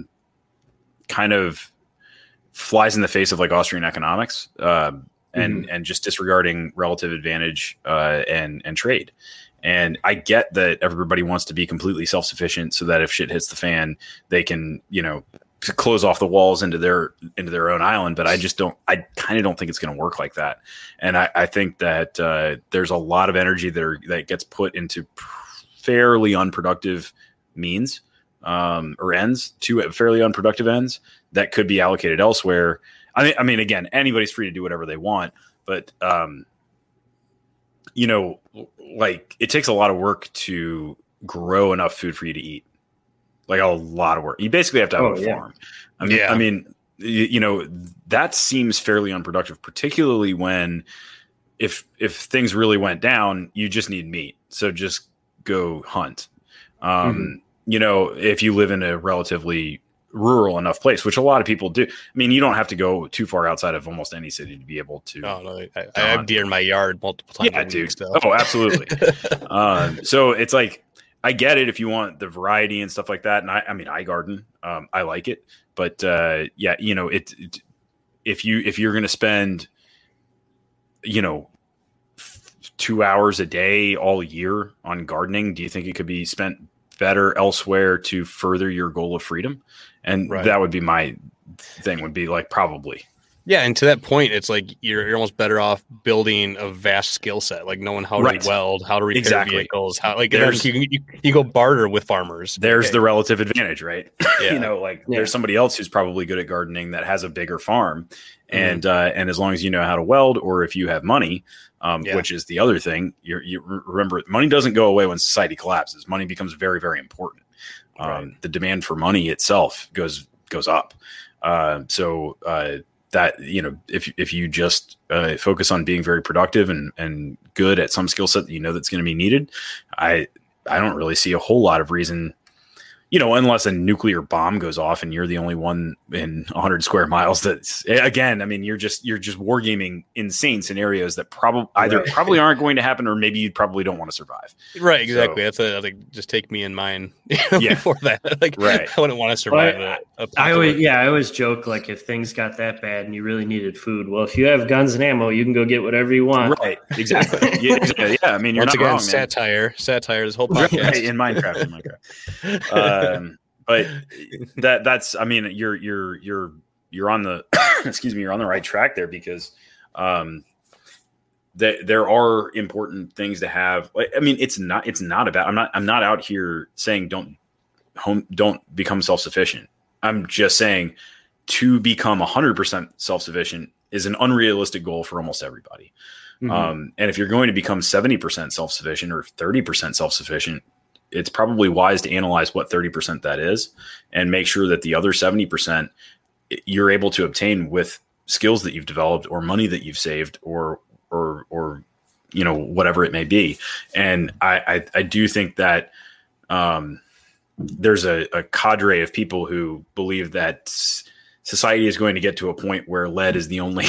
kind of flies in the face of like Austrian economics and just disregarding relative advantage and trade. And I get that everybody wants to be completely self-sufficient so that if shit hits the fan, they can close off the walls into their own island, but I kind of don't think it's going to work like that. And I think that there's a lot of energy that gets put into fairly unproductive means or ends, to fairly unproductive ends that could be allocated elsewhere. I mean, again, anybody's free to do whatever they want, but like it takes a lot of work to grow enough food for you to eat. Like a lot of work. You basically have to have a farm. I mean, that seems fairly unproductive, particularly when if things really went down, you just need meat. So just go hunt. If you live in a relatively rural enough place, which a lot of people do. I mean, you don't have to go too far outside of almost any city to be able to. Oh, no, I have deer in my yard multiple times. Yeah, dude. Oh, absolutely. So it's like, I get it if you want the variety and stuff like that. And I garden, I like it, but if you're going to spend, 2 hours a day all year on gardening, do you think it could be spent better elsewhere to further your goal of freedom? And that would be my thing, would be like, probably. Yeah, and to that point, it's like you're almost better off building a vast skill set, like knowing how to weld, how to repair vehicles, how you go barter with farmers. There's the relative advantage, right? Yeah. There's somebody else who's probably good at gardening that has a bigger farm, and as long as you know how to weld, or if you have money, which is the other thing, you remember, money doesn't go away when society collapses. Money becomes very, very important. The demand for money itself goes up. That, if you just focus on being very productive and good at some skill set that that's going to be needed, I don't really see a whole lot of reason. unless a nuclear bomb goes off and you're the only one in 100 square miles. That's, again, I mean, you're just wargaming insane scenarios that probably aren't going to happen, or maybe you probably don't want to survive. Right, exactly. So, that's just take me in mind before that. Like, I wouldn't want to survive I always joke, like, if things got that bad and you really needed food, well, if you have guns and ammo, you can go get whatever you want. Right, exactly. Yeah, I mean, you're not wrong, satire, this whole podcast. Right, in Minecraft. But that's, I mean, you're on the excuse me, you're on the right track there, because there are important things to have. I mean, it's not about, I'm not out here saying don't become self-sufficient. I'm just saying to become 100% self-sufficient is an unrealistic goal for almost everybody. And if you're going to become 70% self-sufficient or 30% self-sufficient, it's probably wise to analyze what 30% that is and make sure that the other 70% you're able to obtain with skills that you've developed or money that you've saved or whatever it may be. And I do think that there's a cadre of people who believe that society is going to get to a point where lead is the only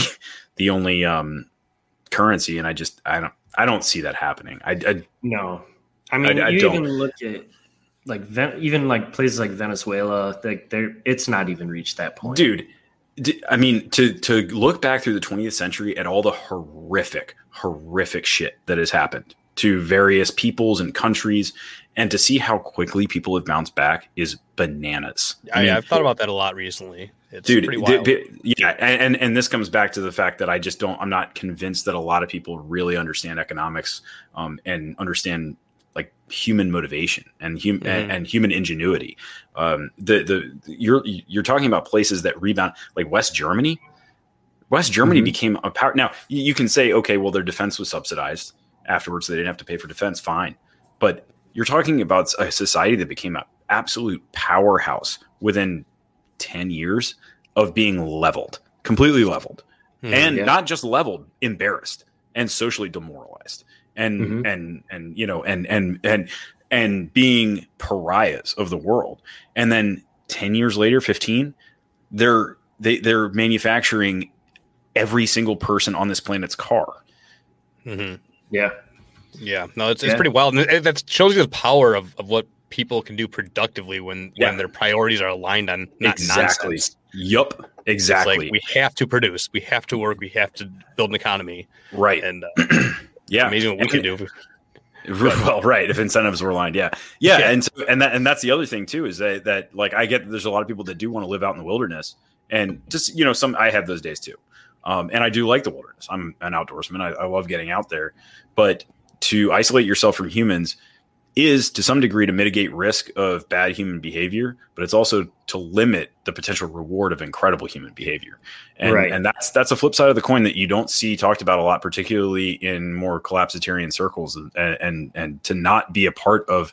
currency. And I don't see that happening. No. I mean, even look at even places like Venezuela, it's not even reached that point. Dude, I mean, to look back through the 20th century at all the horrific shit that has happened to various peoples and countries, and to see how quickly people have bounced back is bananas. I've thought about that a lot recently. It's pretty wild. And this comes back to the fact that I'm not convinced that a lot of people really understand economics and understand like human motivation and human ingenuity. You're talking about places that rebound, like West Germany. West Germany became a power. Now you can say, okay, well, their defense was subsidized afterwards, so they didn't have to pay for defense. Fine. But you're talking about a society that became an absolute powerhouse within 10 years of being completely leveled, and not just leveled, embarrassed and socially demoralized. And being pariahs of the world. And then 10 years later, 15, they're manufacturing every single person on this planet's car. Yeah. No, it's pretty wild. And that shows you the power of what people can do productively when their priorities are aligned on nonsense. Yup. Exactly. It's like, we have to produce, we have to work, we have to build an economy. Right. And yeah, amazing what we can do. Well, right. If incentives were aligned. Yeah. And that's the other thing too, is that like, I get that there's a lot of people that do want to live out in the wilderness, and just, I have those days too. And I do like the wilderness. I'm an outdoorsman. I love getting out there, but to isolate yourself from humans is to some degree to mitigate risk of bad human behavior, but it's also to limit the potential reward of incredible human behavior. And that's a flip side of the coin that you don't see talked about a lot, particularly in more collapsitarian circles, and to not be a part of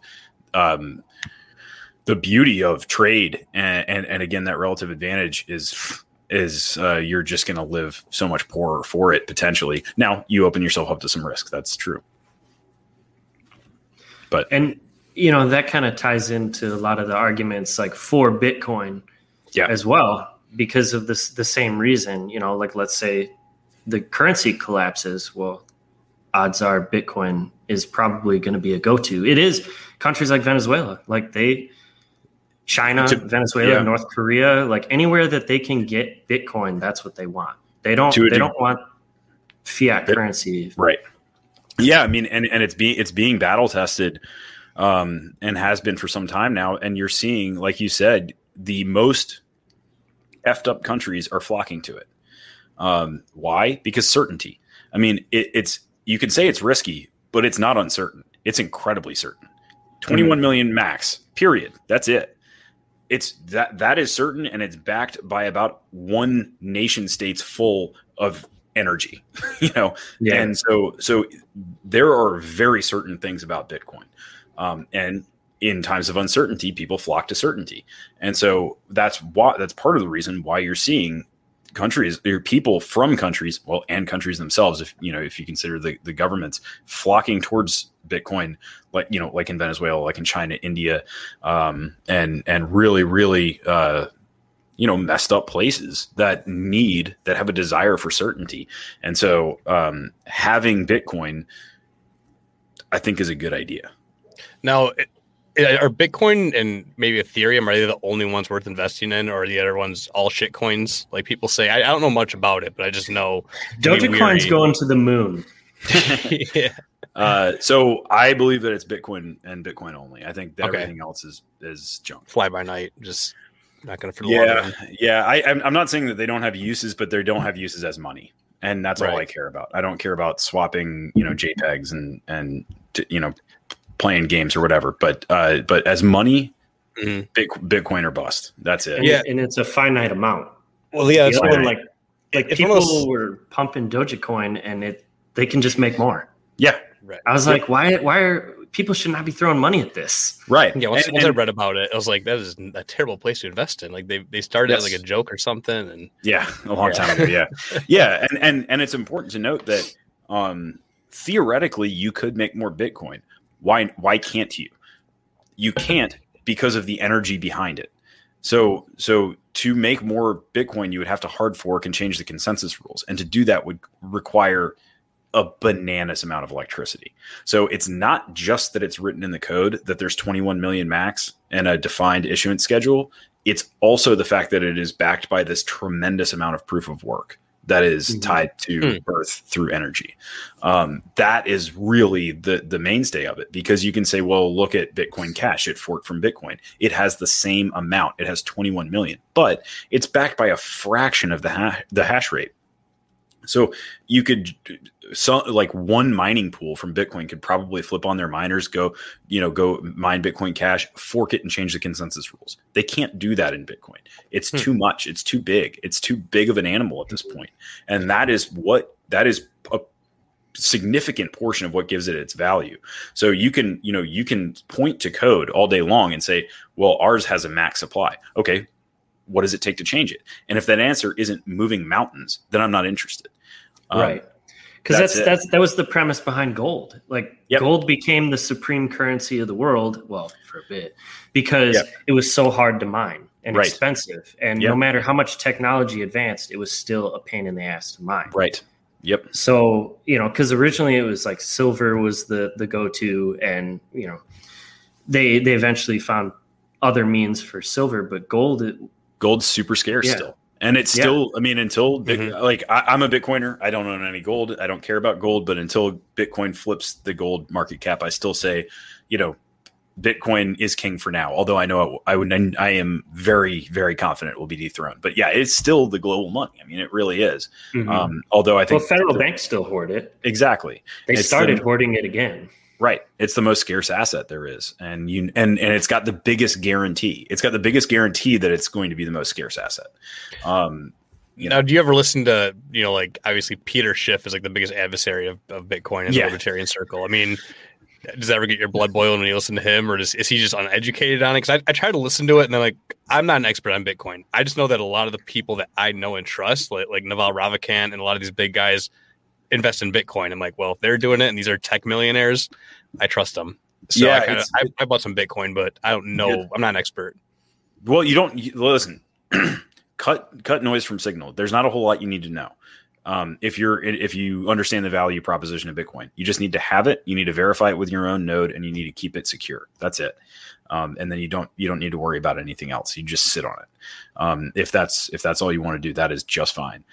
the beauty of trade. And again, that relative advantage is you're just going to live so much poorer for it potentially. Now you open yourself up to some risk. That's true. And that kind of ties into a lot of the arguments like for Bitcoin as well, because of the same reason. Like, let's say the currency collapses. Well, odds are Bitcoin is probably going to be a go-to. It is countries like Venezuela, like China, Venezuela, North Korea, like anywhere that they can get Bitcoin, that's what they want. They don't want fiat currency. Right. Yeah, I mean, and it's being battle tested, and has been for some time now. And you're seeing, like you said, the most effed up countries are flocking to it. Why? Because certainty. I mean, you could say it's risky, but it's not uncertain. It's incredibly certain. 21 million max. Period. That's it. It's that is certain, and it's backed by about one nation state's full of energy, and so there are very certain things about Bitcoin, and in times of uncertainty, people flock to certainty, and so that's part of the reason why you're seeing countries or people from countries, well, and countries themselves, if you consider the governments flocking towards Bitcoin, like in Venezuela, like in China, India, and really messed up places that have a desire for certainty. And so having Bitcoin, I think, is a good idea. Now, are Bitcoin and maybe Ethereum, are they the only ones worth investing in, or are the other ones all shit coins, like people say? I don't know much about it, but I just know Dogecoin's going to the moon. Yeah. So I believe that it's Bitcoin and Bitcoin only. I think that everything else is junk. Fly by night, just not going to. Yeah. I'm not saying that they don't have uses, but they don't have uses as money, and that's all I care about. I don't care about swapping, JPEGs and playing games or whatever. But as money, Bitcoin or bust. That's it. And it's a finite amount. Well, yeah, that's like people were pumping Dogecoin, and they can just make more. Yeah. Right. I was like, why are people should not be throwing money at this? Right. Yeah. Once I read about it, I was like, that is a terrible place to invest in. Like they started as like a joke or something. And a long time ago. Yeah. Yeah. And it's important to note that theoretically you could make more Bitcoin. Why can't you? You can't because of the energy behind it. So to make more Bitcoin, you would have to hard fork and change the consensus rules. And to do that would require a bananas amount of electricity. So it's not just that it's written in the code that there's 21 million max and a defined issuance schedule. It's also the fact that it is backed by this tremendous amount of proof of work that is tied to Earth through energy. That is really the mainstay of it, because you can say, well, look at Bitcoin Cash. It forked from Bitcoin. It has the same amount. It has 21 million, but it's backed by a fraction of the hash rate. So you could, like one mining pool from Bitcoin could probably flip on their miners, go mine Bitcoin Cash, fork it, and change the consensus rules. They can't do that in Bitcoin. It's too much. It's too big. It's too big of an animal at this point. And that is a significant portion of what gives it its value. So you can point to code all day long and say, well, ours has a max supply. Okay. What does it take to change it? And if that answer isn't moving mountains, then I'm not interested. Right. Because that was the premise behind gold. Like gold became the supreme currency of the world. Well, for a bit, because it was so hard to mine and expensive. And no matter how much technology advanced, it was still a pain in the ass to mine. Right. Yep. So, because originally it was like silver was the go-to, and, they eventually found other means for silver, but gold's super scarce still. And it's still, until I'm a Bitcoiner, I don't own any gold. I don't care about gold, but until Bitcoin flips the gold market cap, I still say, Bitcoin is king for now. Although I know I am very, very confident it will be dethroned. But yeah, it's still the global money. I mean, it really is. Although I think federal banks still hoard it. Exactly. They started hoarding it again. Right. It's the most scarce asset there is. And it's got the biggest guarantee. It's got the biggest guarantee that it's going to be the most scarce asset. Now, do you ever listen to, like obviously Peter Schiff is like the biggest adversary of Bitcoin in the libertarian circle. I mean, does that ever get your blood boiling when you listen to him, or is he just uneducated on it? Because I try to listen to it, and I'm not an expert on Bitcoin. I just know that a lot of the people that I know and trust, like Naval Ravikant and a lot of these big guys, invest in Bitcoin. I'm like, well, if they're doing it and these are tech millionaires, I trust them. So I bought some Bitcoin, but I don't know. I'm not an expert. Well, listen, cut noise from signal. There's not a whole lot you need to know. If you understand the value proposition of Bitcoin, you just need to have it. You need to verify it with your own node, and you need to keep it secure. That's it. And then you don't need to worry about anything else. You just sit on it. If that's all you want to do, that is just fine.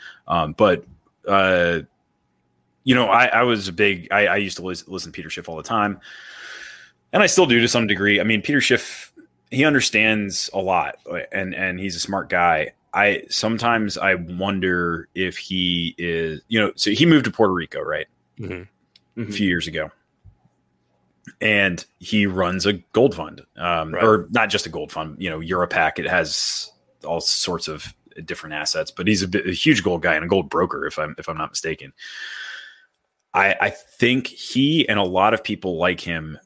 I was a big, I used to listen to Peter Schiff all the time, and I still do to some degree. I mean, Peter Schiff, he understands a lot, and he's a smart guy. Sometimes I wonder if he is, so he moved to Puerto Rico, right? A few years ago, and he runs a gold fund, or not just a gold fund, Europac. It has all sorts of different assets, but he's a huge gold guy and a gold broker, if I'm not mistaken. I think he and a lot of people like him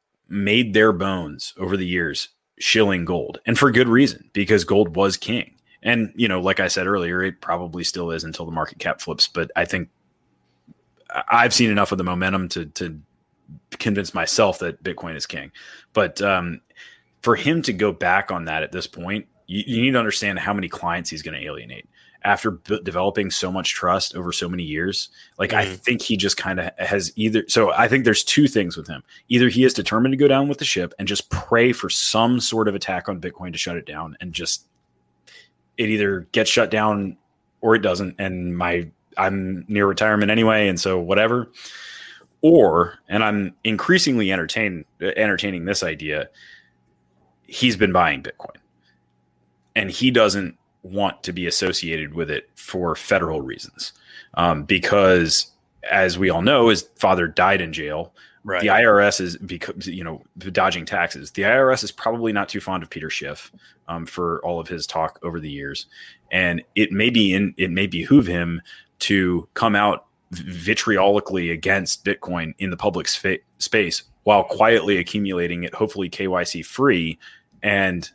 made their bones over the years shilling gold, and for good reason, because gold was king. And, like I said earlier, it probably still is until the market cap flips. But I think I've seen enough of the momentum to convince myself that Bitcoin is king. But for him to go back on that at this point, you need to understand how many clients he's going to alienate after developing so much trust over so many years. Like, I think he just kind of has so I think there's two things with him. Either he is determined to go down with the ship and just pray for some sort of attack on Bitcoin to shut it down, and just it either gets shut down or it doesn't. And I'm near retirement anyway, and so whatever. And I'm increasingly entertaining this idea. He's been buying Bitcoin, and he doesn't want to be associated with it for federal reasons, because, as we all know, his father died in jail. Right. The IRS is, because dodging taxes. The IRS is probably not too fond of Peter Schiff for all of his talk over the years, and it may behoove him to come out vitriolically against Bitcoin in the public space while quietly accumulating it, hopefully KYC free, and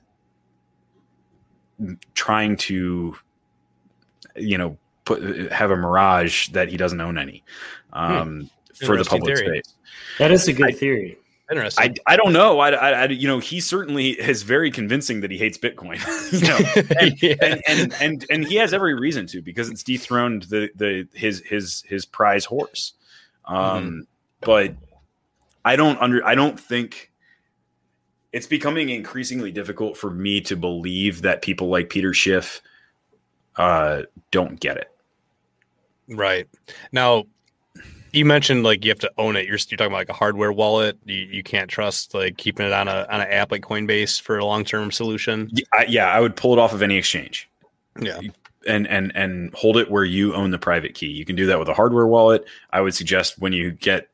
trying to, have a mirage that he doesn't own any for the public space. That is a good theory. Interesting. I don't know. He certainly is very convincing that he hates Bitcoin, and he has every reason to, because it's dethroned his prize horse. But I don't think it's becoming increasingly difficult for me to believe that people like Peter Schiff don't get it. Right. Now, you mentioned like you have to own it. You're talking about like a hardware wallet. You can't trust like keeping it on an app like Coinbase for a long-term solution. I would pull it off of any exchange. Yeah. And hold it where you own the private key. You can do that with a hardware wallet. I would suggest when you get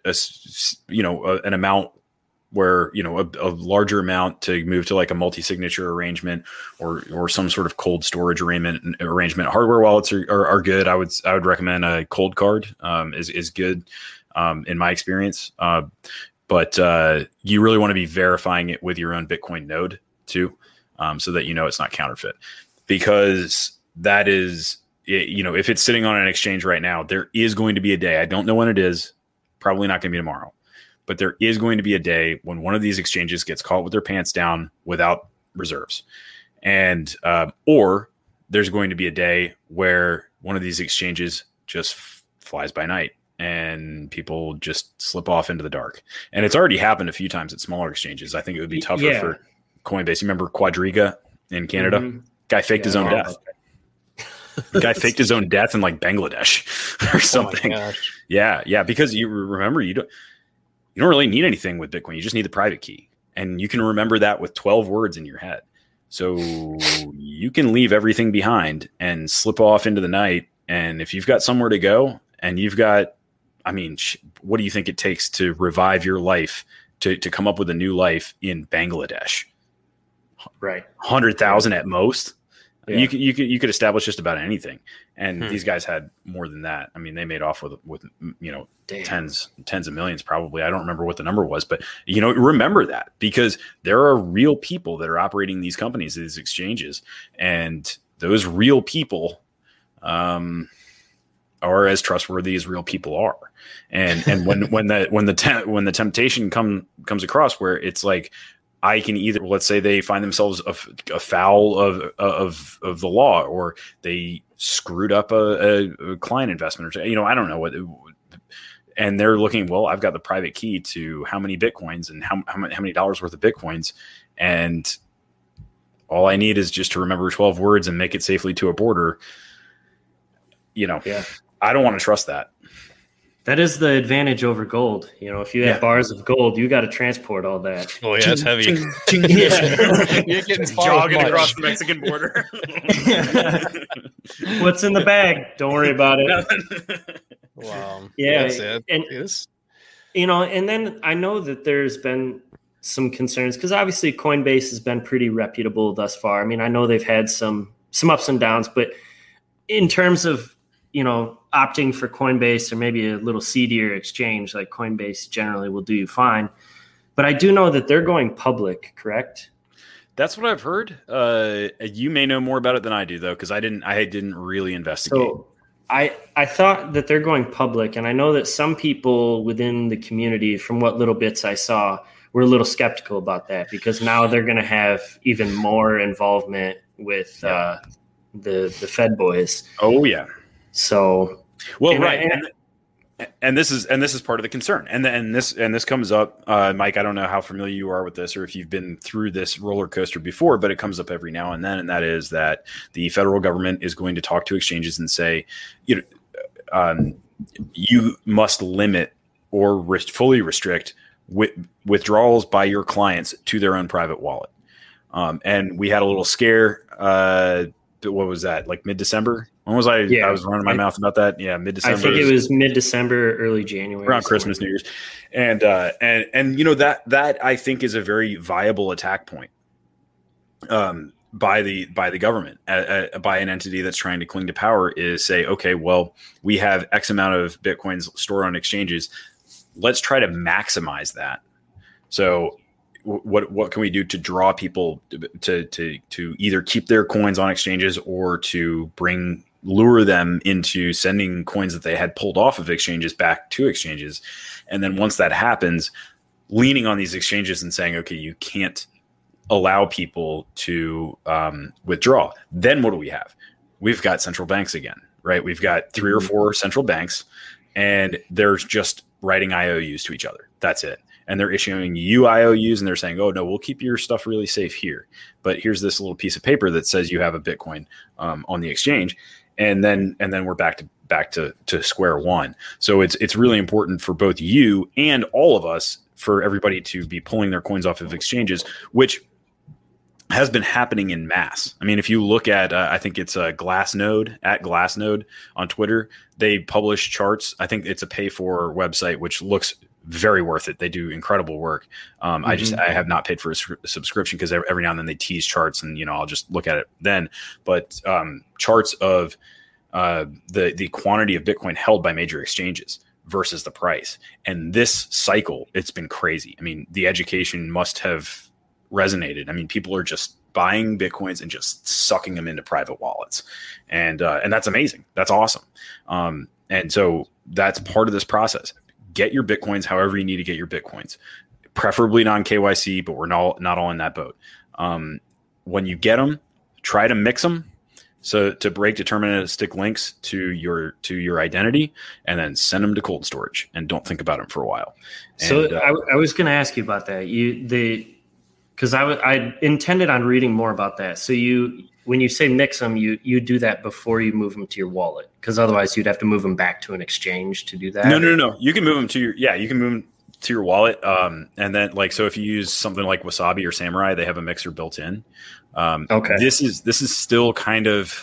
an amount where, a larger amount, to move to like a multi-signature arrangement or some sort of cold storage arrangement. Hardware wallets are good. I would recommend a cold card is good in my experience. But you really want to be verifying it with your own Bitcoin node too, so that it's not counterfeit, because that is, if it's sitting on an exchange right now, there is going to be a day. I don't know when it is. Probably not going to be tomorrow. But there is going to be a day when one of these exchanges gets caught with their pants down without reserves. And or there's going to be a day where one of these exchanges just flies by night and people just slip off into the dark. And it's already happened a few times at smaller exchanges. I think it would be tougher for Coinbase. You remember Quadriga in Canada? Mm-hmm. Guy faked his own death. The guy faked his own death in like Bangladesh or something. Oh yeah. Because you remember, you don't really need anything with Bitcoin. You just need the private key. And you can remember that with 12 words in your head. So you can leave everything behind and slip off into the night. And if you've got somewhere to go and you've got, what do you think it takes to revive your life, to come up with a new life in Bangladesh? Right. 100,000 at most. Yeah. You could establish just about anything. And these guys had more than that. They made off with tens of millions probably. I don't remember what the number was, but remember that, because there are real people that are operating these companies, these exchanges, and those real people are as trustworthy as real people are. And when the temptation comes across where it's like, I can either, let's say they find themselves afoul of the law, or they screwed up a client investment, or I don't know what, and they're looking, well, I've got the private key to how many Bitcoins and how many dollars worth of Bitcoins, and all I need is just to remember 12 words and make it safely to a border. I don't want to trust that. That is the advantage over gold. If you have bars of gold, you got to transport all that. Oh yeah, it's heavy. You're getting jogging across the Mexican border. What's in the bag? Don't worry about it. Wow. Yeah. That's it. And then I know that there's been some concerns, because obviously Coinbase has been pretty reputable thus far. I know they've had some ups and downs, but in terms of opting for Coinbase or maybe a little seedier exchange like Coinbase generally will do you fine. But I do know that they're going public, correct? That's what I've heard. You may know more about it than I do, though, because I didn't really investigate. So I thought that they're going public, and I know that some people within the community, from what little bits I saw, were a little skeptical about that, because now they're going to have even more involvement with the Fed boys. Oh yeah. So right. And this is part of the concern, and this comes up, Mike. I don't know how familiar you are with this, or if you've been through this roller coaster before, but it comes up every now and then, and that is that the federal government is going to talk to exchanges and say, you must limit or fully restrict withdrawals by your clients to their own private wallet. And we had a little scare. What was that? Like mid-December? When was I? Yeah, I was running my mouth about that. Yeah, mid-December. I think it was mid-December, early January, around Christmas, New Year's, and that I think is a very viable attack point by the government, by an entity that's trying to cling to power, is say, okay, well, we have X amount of Bitcoins stored on exchanges. Let's try to maximize that. So what can we do to draw people to either keep their coins on exchanges or to lure them into sending coins that they had pulled off of exchanges back to exchanges? And then once that happens, leaning on these exchanges and saying, okay, you can't allow people to withdraw. Then what do we have? We've got central banks again, right? We've got 3 or 4 central banks, and they're just writing IOUs to each other. That's it. And they're issuing you IOUs, and they're saying, oh, no, we'll keep your stuff really safe here. But here's this little piece of paper that says you have a Bitcoin on the exchange. And then we're back to square one. So it's really important for both you and all of us, for everybody to be pulling their coins off of exchanges, which has been happening in mass. I mean, if you look at, I think it's Glassnode, at Glassnode on Twitter, they publish charts. I think it's a pay for website, which looks very worth it. They do incredible work. I have not paid for a subscription because every now and then they tease charts, and I'll just look at it then. But charts of the quantity of Bitcoin held by major exchanges versus the price. And this cycle, it's been crazy. I mean, the education must have resonated. I mean, people are just buying Bitcoins and just sucking them into private wallets, and that's amazing. That's awesome. And so that's part of this process. Get your Bitcoins however you need to get your Bitcoins, preferably non-KYC, but we're not all in that boat. When you get them, try to mix them. So to break deterministic links to your identity, and then send them to cold storage, and don't think about them for a while. So I was going to ask you about that. Because I intended on reading more about that. So when you say mix them, you do that before you move them to your wallet, because otherwise you'd have to move them back to an exchange to do that. No. You can move them to your wallet. And then so if you use something like Wasabi or Samurai, they have a mixer built in. Okay. This is still kind of,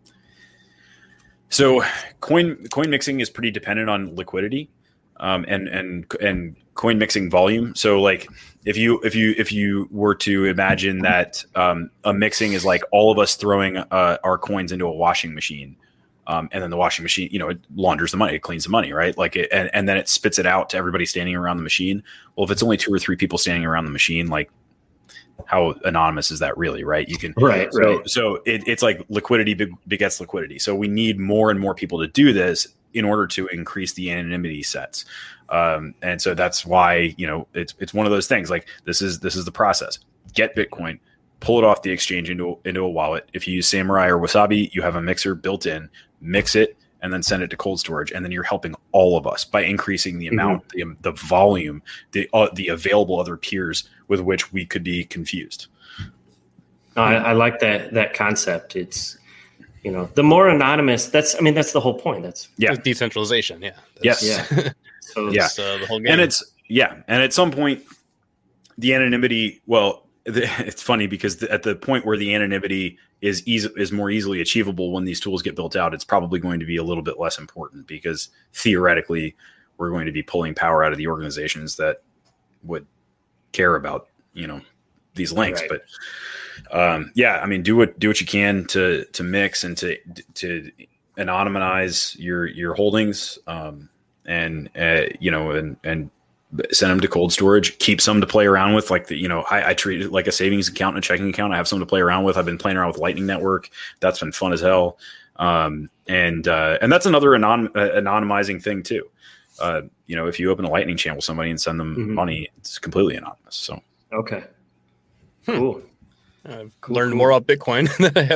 so coin mixing is pretty dependent on liquidity, and coin mixing volume. So if you were to imagine that a mixing is like all of us throwing our coins into a washing machine, and then the washing machine, it launders the money, it cleans the money, right? And then it spits it out to everybody standing around the machine. Well, if it's only 2 or 3 people standing around the machine, how anonymous is that really, right? You can right. So it's like liquidity begets liquidity. So we need more and more people to do this in order to increase the anonymity sets. And so that's why, it's one of those things. This is the process. Get Bitcoin, pull it off the exchange into a wallet. If you use Samurai or Wasabi, you have a mixer built in, mix it, and then send it to cold storage. And then you're helping all of us by increasing the amount, the volume, the available other peers with which we could be confused. I like that concept. It's, the more anonymous, that's the whole point. That's decentralization. Yeah. Yes. Yeah. So the whole game. And at some point the anonymity, it's funny because at the point where the anonymity is more easily achievable when these tools get built out, it's probably going to be a little bit less important, because theoretically we're going to be pulling power out of the organizations that would care about, these links. Right. But do what you can to mix and to anonymize your holdings, and send them to cold storage, keep some to play around with. Like I treat it like a savings account and a checking account. I have some to play around with. I've been playing around with Lightning Network. That's been fun as hell. And that's another anonymizing thing too. If you open a Lightning channel with somebody and send them money, it's completely anonymous. So, okay. Cool. I've learned more about Bitcoin than I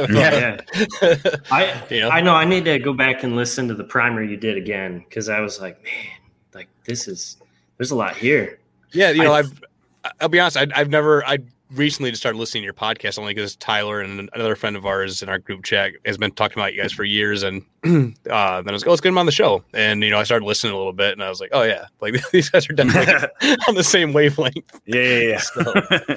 have. Yeah. I know I need to go back and listen to the primer you did again, because I was like, man, like there's a lot here. Yeah, I'll be honest, I recently just started listening to your podcast only because Tyler and another friend of ours in our group chat has been talking about you guys for years, and then I was like, let's get him on the show. And I started listening a little bit, and I was like, oh yeah, like these guys are definitely on the same wavelength. Yeah. So,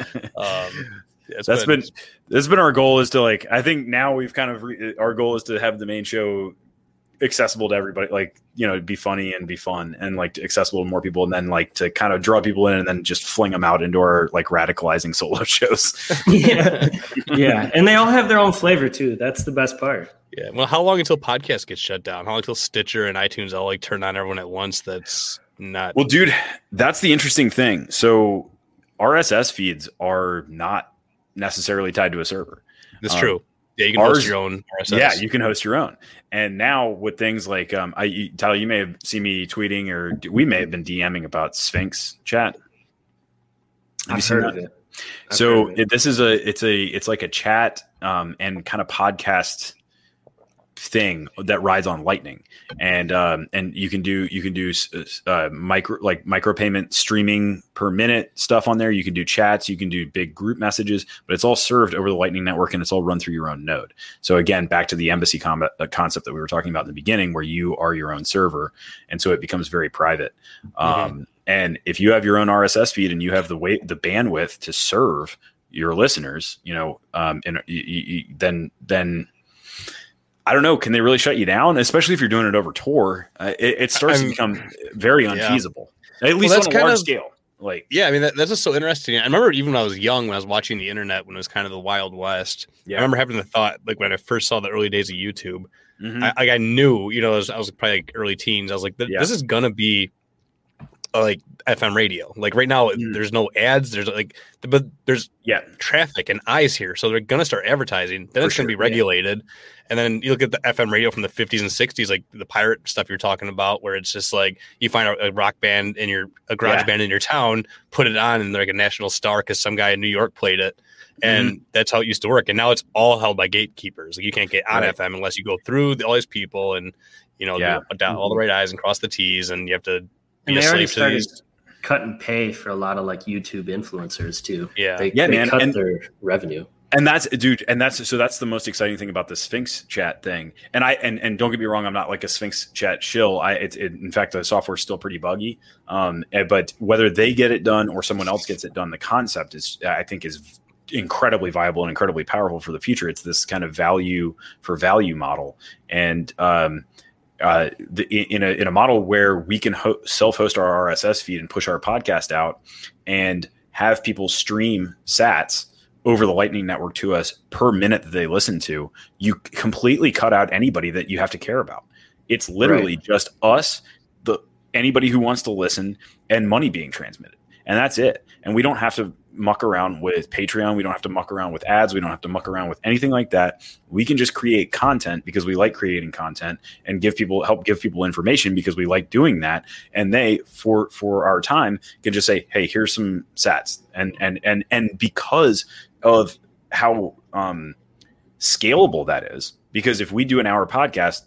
that's been our goal, is to I think now we've kind of our goal is to have the main show accessible to everybody, be funny and be fun and accessible to more people, and then to kind of draw people in and then just fling them out into our radicalizing solo shows. Yeah. And they all have their own flavor too. That's the best part. Yeah. Well, how long until podcasts get shut down? How long until Stitcher and iTunes all turn on everyone at once? That's not. Well, dude, that's the interesting thing. So RSS feeds are not necessarily tied to a server. That's true. Yeah, you can host your own RSS. Yeah, you can host your own. And now with things like, Tyler, you may have seen me tweeting, or we may have been DMing about Sphinx chat. I've heard of it. So it's like a chat and kind of podcast thing that rides on Lightning, and you can do micropayment streaming per minute stuff on there. You can do chats, you can do big group messages, but it's all served over the Lightning Network, and it's all run through your own node. So again, back to the embassy concept that we were talking about in the beginning, where you are your own server, and so it becomes very private. And if you have your own RSS feed and you have the bandwidth to serve your listeners, then I don't know. Can they really shut you down? Especially if you're doing it over Tor, it starts to become very unfeasible. At least on a large scale. I mean, that's just so interesting. I remember even when I was young, when I was watching the internet, when it was kind of the Wild West. Yeah. I remember having the thought, when I first saw the early days of YouTube, I knew, I was probably early teens. I was like, this is gonna be FM radio. Right now, there's no ads. There's but there's traffic and eyes here, so they're gonna start advertising. Then it's gonna be regulated. Yeah. And then you look at the FM radio from the 50s and 60s, like the pirate stuff you're talking about, where it's just you find a rock band in a garage band in your town, put it on, and they're a national star because some guy in New York played it. And that's how it used to work. And now it's all held by gatekeepers. You can't get on FM unless you go through all these people and down all the right I's and cross the T's, and you have to be a slave to these. Cut and pay for a lot of YouTube influencers too. Yeah, they cut their revenue. And that's the most exciting thing about the Sphinx chat thing. And don't get me wrong, I'm not a Sphinx chat shill. In fact, the software is still pretty buggy. But whether they get it done or someone else gets it done, the concept I think is incredibly viable and incredibly powerful for the future. It's this kind of value for value model, and in a model where we can self-host our RSS feed and push our podcast out and have people stream sats over the Lightning Network to us per minute that they listen to, you completely cut out anybody that you have to care about. It's literally just us, anybody who wants to listen, and money being transmitted. And that's it. And we don't have to muck around with Patreon. We don't have to muck around with ads. We don't have to muck around with anything like that. We can just create content because we like creating content, and help give people information because we like doing that. And they, for our time, can just say, hey, here's some sats. And because of how scalable that is, because if we do an hour podcast,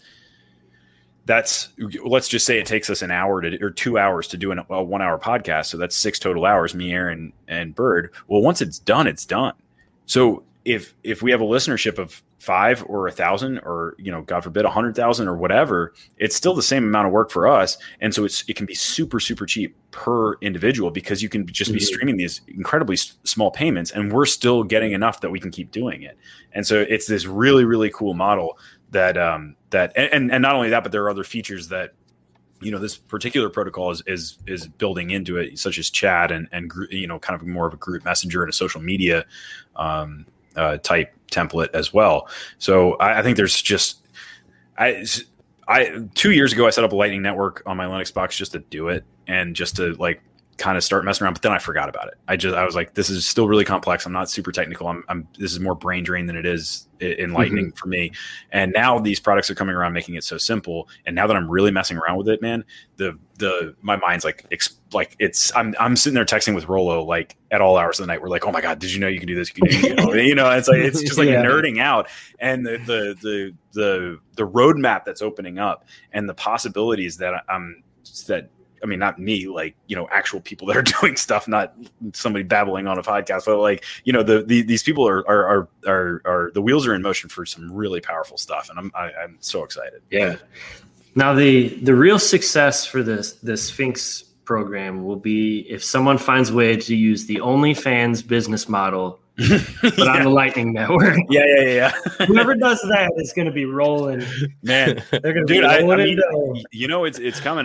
let's just say it takes us an hour or 2 hours to do a 1 hour podcast. So that's 6 total hours, me, Aaron, and Bird. Well, once it's done, it's done. So if we have a listenership of 5 or 1,000 or, God forbid, 100,000 or whatever, it's still the same amount of work for us. And so it can be super, super cheap per individual because you can just be streaming these incredibly small payments, and we're still getting enough that we can keep doing it. And so it's this really, really cool model that not only that, but there are other features that, this particular protocol is building into it, such as chat and kind of more of a group messenger and a social media type template as well. So I think there's just, 2 years ago, I set up a Lightning Network on my Linux box just to do it and just to kind of start messing around, but then I forgot about it. I was like, this is still really complex. I'm not super technical. This is more brain drain than it is in Lightning for me. And now these products are coming around, making it so simple. And now that I'm really messing around with it, man, my mind's like I'm sitting there texting with Rolo like at all hours of the night. We're like, oh my God, did you know you can do this? You can do it's like, it's just like nerding out. And the roadmap that's opening up and the possibilities that not me, like, actual people that are doing stuff, not somebody babbling on a podcast, but like, these people are the wheels are in motion for some really powerful stuff. And I'm so excited. Yeah. Now the real success for the Sphinx program will be if someone finds a way to use the OnlyFans business model, but on the Lightning Network. Yeah. Whoever does that is going to be rolling. Man, they're going to be rolling. It's coming.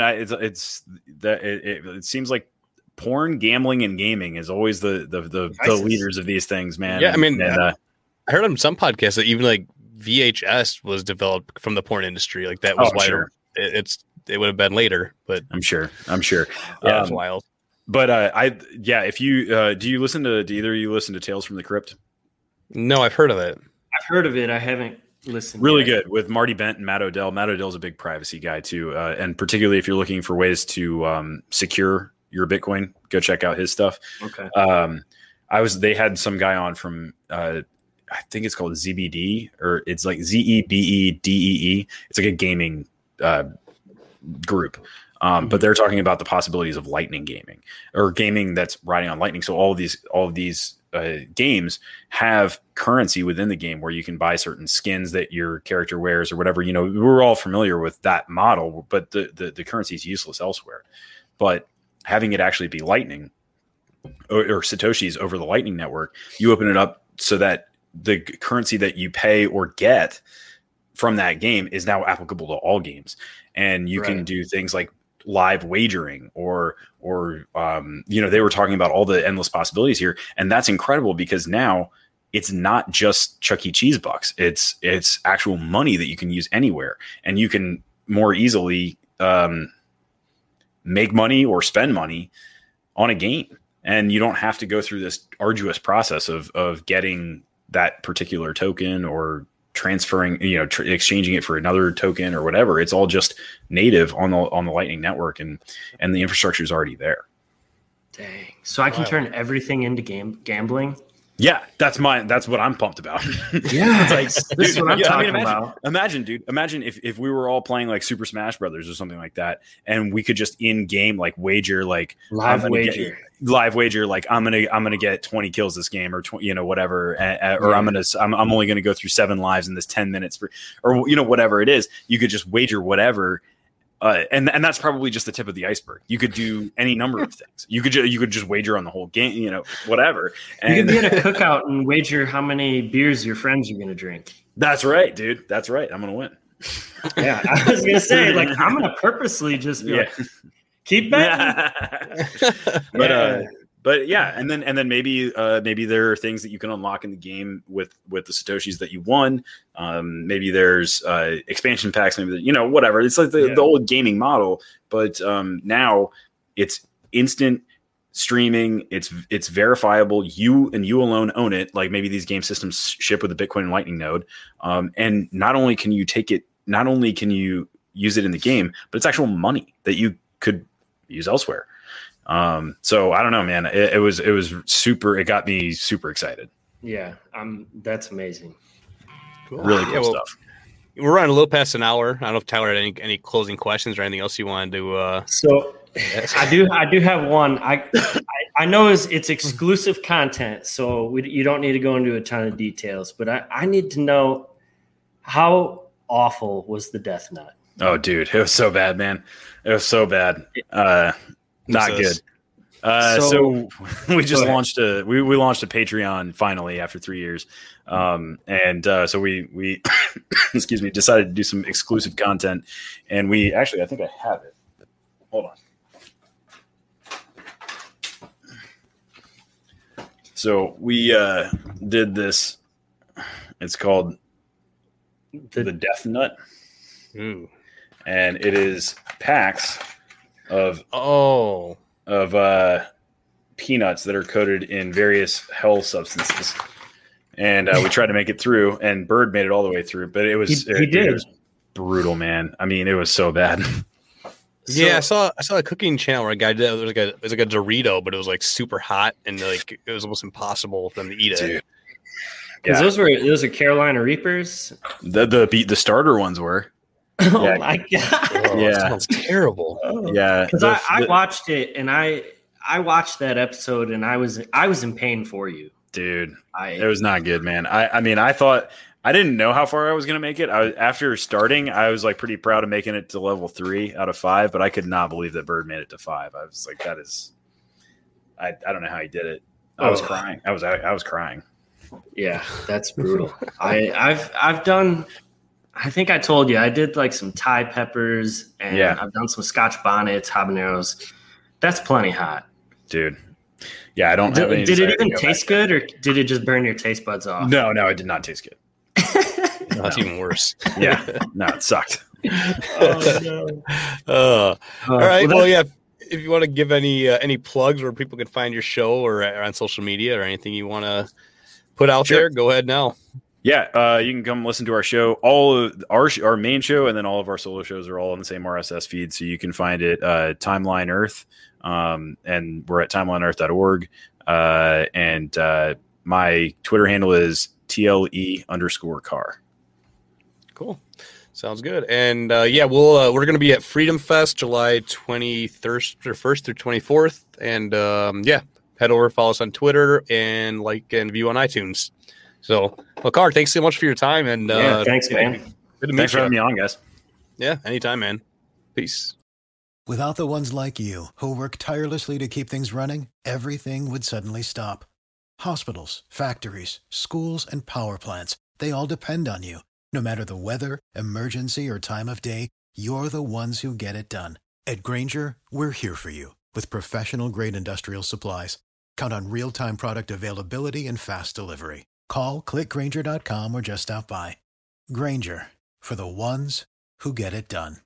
It seems like porn, gambling, and gaming is always the leaders of these things, man. Yeah, I mean, I heard on some podcasts that even like VHS was developed from the porn industry. Like that was why it would have been later, but I'm sure. Yeah, it's wild. But if you do either of you listen to Tales from the Crypt? No, I've heard of it. I haven't listened. Really good with Marty Bent and Matt Odell. Matt Odell's a big privacy guy too, and particularly if you're looking for ways to secure your Bitcoin, go check out his stuff. Okay. They had some guy on from I think it's called ZBD, or it's like ZEBEDEE. It's like a gaming group. But they're talking about the possibilities of Lightning gaming or gaming that's riding on Lightning. So all of these games have currency within the game where you can buy certain skins that your character wears or whatever. We're all familiar with that model, but the currency is useless elsewhere. But having it actually be Lightning or Satoshis over the Lightning network, you open it up so that the currency that you pay or get from that game is now applicable to all games. And you can do things like live wagering or they were talking about all the endless possibilities here. And that's incredible because now it's not just Chuck E. Cheese bucks. It's actual money that you can use anywhere, and you can more easily make money or spend money on a game. And you don't have to go through this arduous process of getting that particular token or transferring, exchanging it for another token or whatever. It's all just native on the Lightning network, and the infrastructure is already there. Dang! So I can turn everything into gambling. Yeah, that's what I'm pumped about. Yeah, this is what I'm talking about. Imagine, dude. Imagine if we were all playing like Super Smash Brothers or something like that, and we could just in game like wager, like live wager, like I'm gonna get 20 kills this game, or whatever, or I'm only gonna go through 7 lives in this 10 minutes, or whatever it is. You could just wager whatever. And that's probably just the tip of the iceberg. You could do any number of things. You could just wager on the whole game, whatever. And you could be at a cookout and wager how many beers your friends are going to drink. That's right, dude. That's right. I'm going to win. Yeah, I was going to say, like, I'm going to purposely just be like, keep betting. But yeah, and then maybe there are things that you can unlock in the game with the Satoshis that you won. Maybe there's expansion packs. Maybe whatever. It's like the old gaming model, but now it's instant streaming. It's verifiable. You and you alone own it. Like maybe these game systems ship with a Bitcoin and Lightning node, and not only can you use it in the game, but it's actual money that you could use elsewhere. So I don't know, man. It was super. It got me super excited. Yeah, that's amazing. Cool. Really cool stuff. We're running a little past an hour. I don't know if Tyler had any closing questions or anything else you wanted to. So I do have one. I know it's exclusive content, so you don't need to go into a ton of details. But I need to know, how awful was the Death Nut? Oh, dude, it was so bad, man. It was so bad. Not good. So we just launched we launched a Patreon finally after 3 years. So we excuse me, decided to do some exclusive content, and I think I have it. Hold on. So we did this. It's called the Death Nut. Ooh. And it is packs of of peanuts that are coated in various hell substances. And we tried to make it through, and Bird made it all the way through. But it was he did. It was brutal, man. I mean, it was so bad. Yeah, I saw a cooking channel where a guy did it was like a Dorito, but it was like super hot and like it was almost impossible for them to eat it. Dude. Yeah. Those are Carolina Reapers. The starter ones were. Oh my god! Oh, yeah, that sounds terrible. Yeah, because I watched it and I watched that episode and I was in pain for you, dude. It was not good, man. I mean, I thought I didn't know how far I was going to make it. After starting, I was like pretty proud of making it to level 3 out of 5, but I could not believe that Bird made it to 5. I was like, that is, I don't know how he did it. I was crying. I was crying. Yeah, that's brutal. I've done. I think I told you I did like some Thai peppers and I've done some Scotch bonnets, habaneros. That's plenty hot, dude. Yeah, I don't have any. Did it even taste good, or did it just burn your taste buds off? No, it did not taste good. That's even worse. Yeah, no, it sucked. Oh no. All right. Well, yeah. If you want to give any plugs where people can find your show or on social media or anything you want to put out there, go ahead now. Yeah, you can come listen to our show. All of our main show and then all of our solo shows are all on the same RSS feed, so you can find it Timeline Earth, and we're at timelineenearth.org. And my Twitter handle is TLE_car. Cool. Sounds good. And we're going to be at Freedom Fest July 21st through 24th. And head over, follow us on Twitter, and like and view on iTunes. So, Car, thanks so much for your time. And thanks, man. Good to meet you. Thanks for having me on, guys. Yeah, anytime, man. Peace. Without the ones like you who work tirelessly to keep things running, everything would suddenly stop. Hospitals, factories, schools, and power plants, they all depend on you. No matter the weather, emergency, or time of day, you're the ones who get it done. At Grainger, we're here for you with professional-grade industrial supplies. Count on real-time product availability and fast delivery. Call, click Grainger.com, or just stop by. Grainger, for the ones who get it done.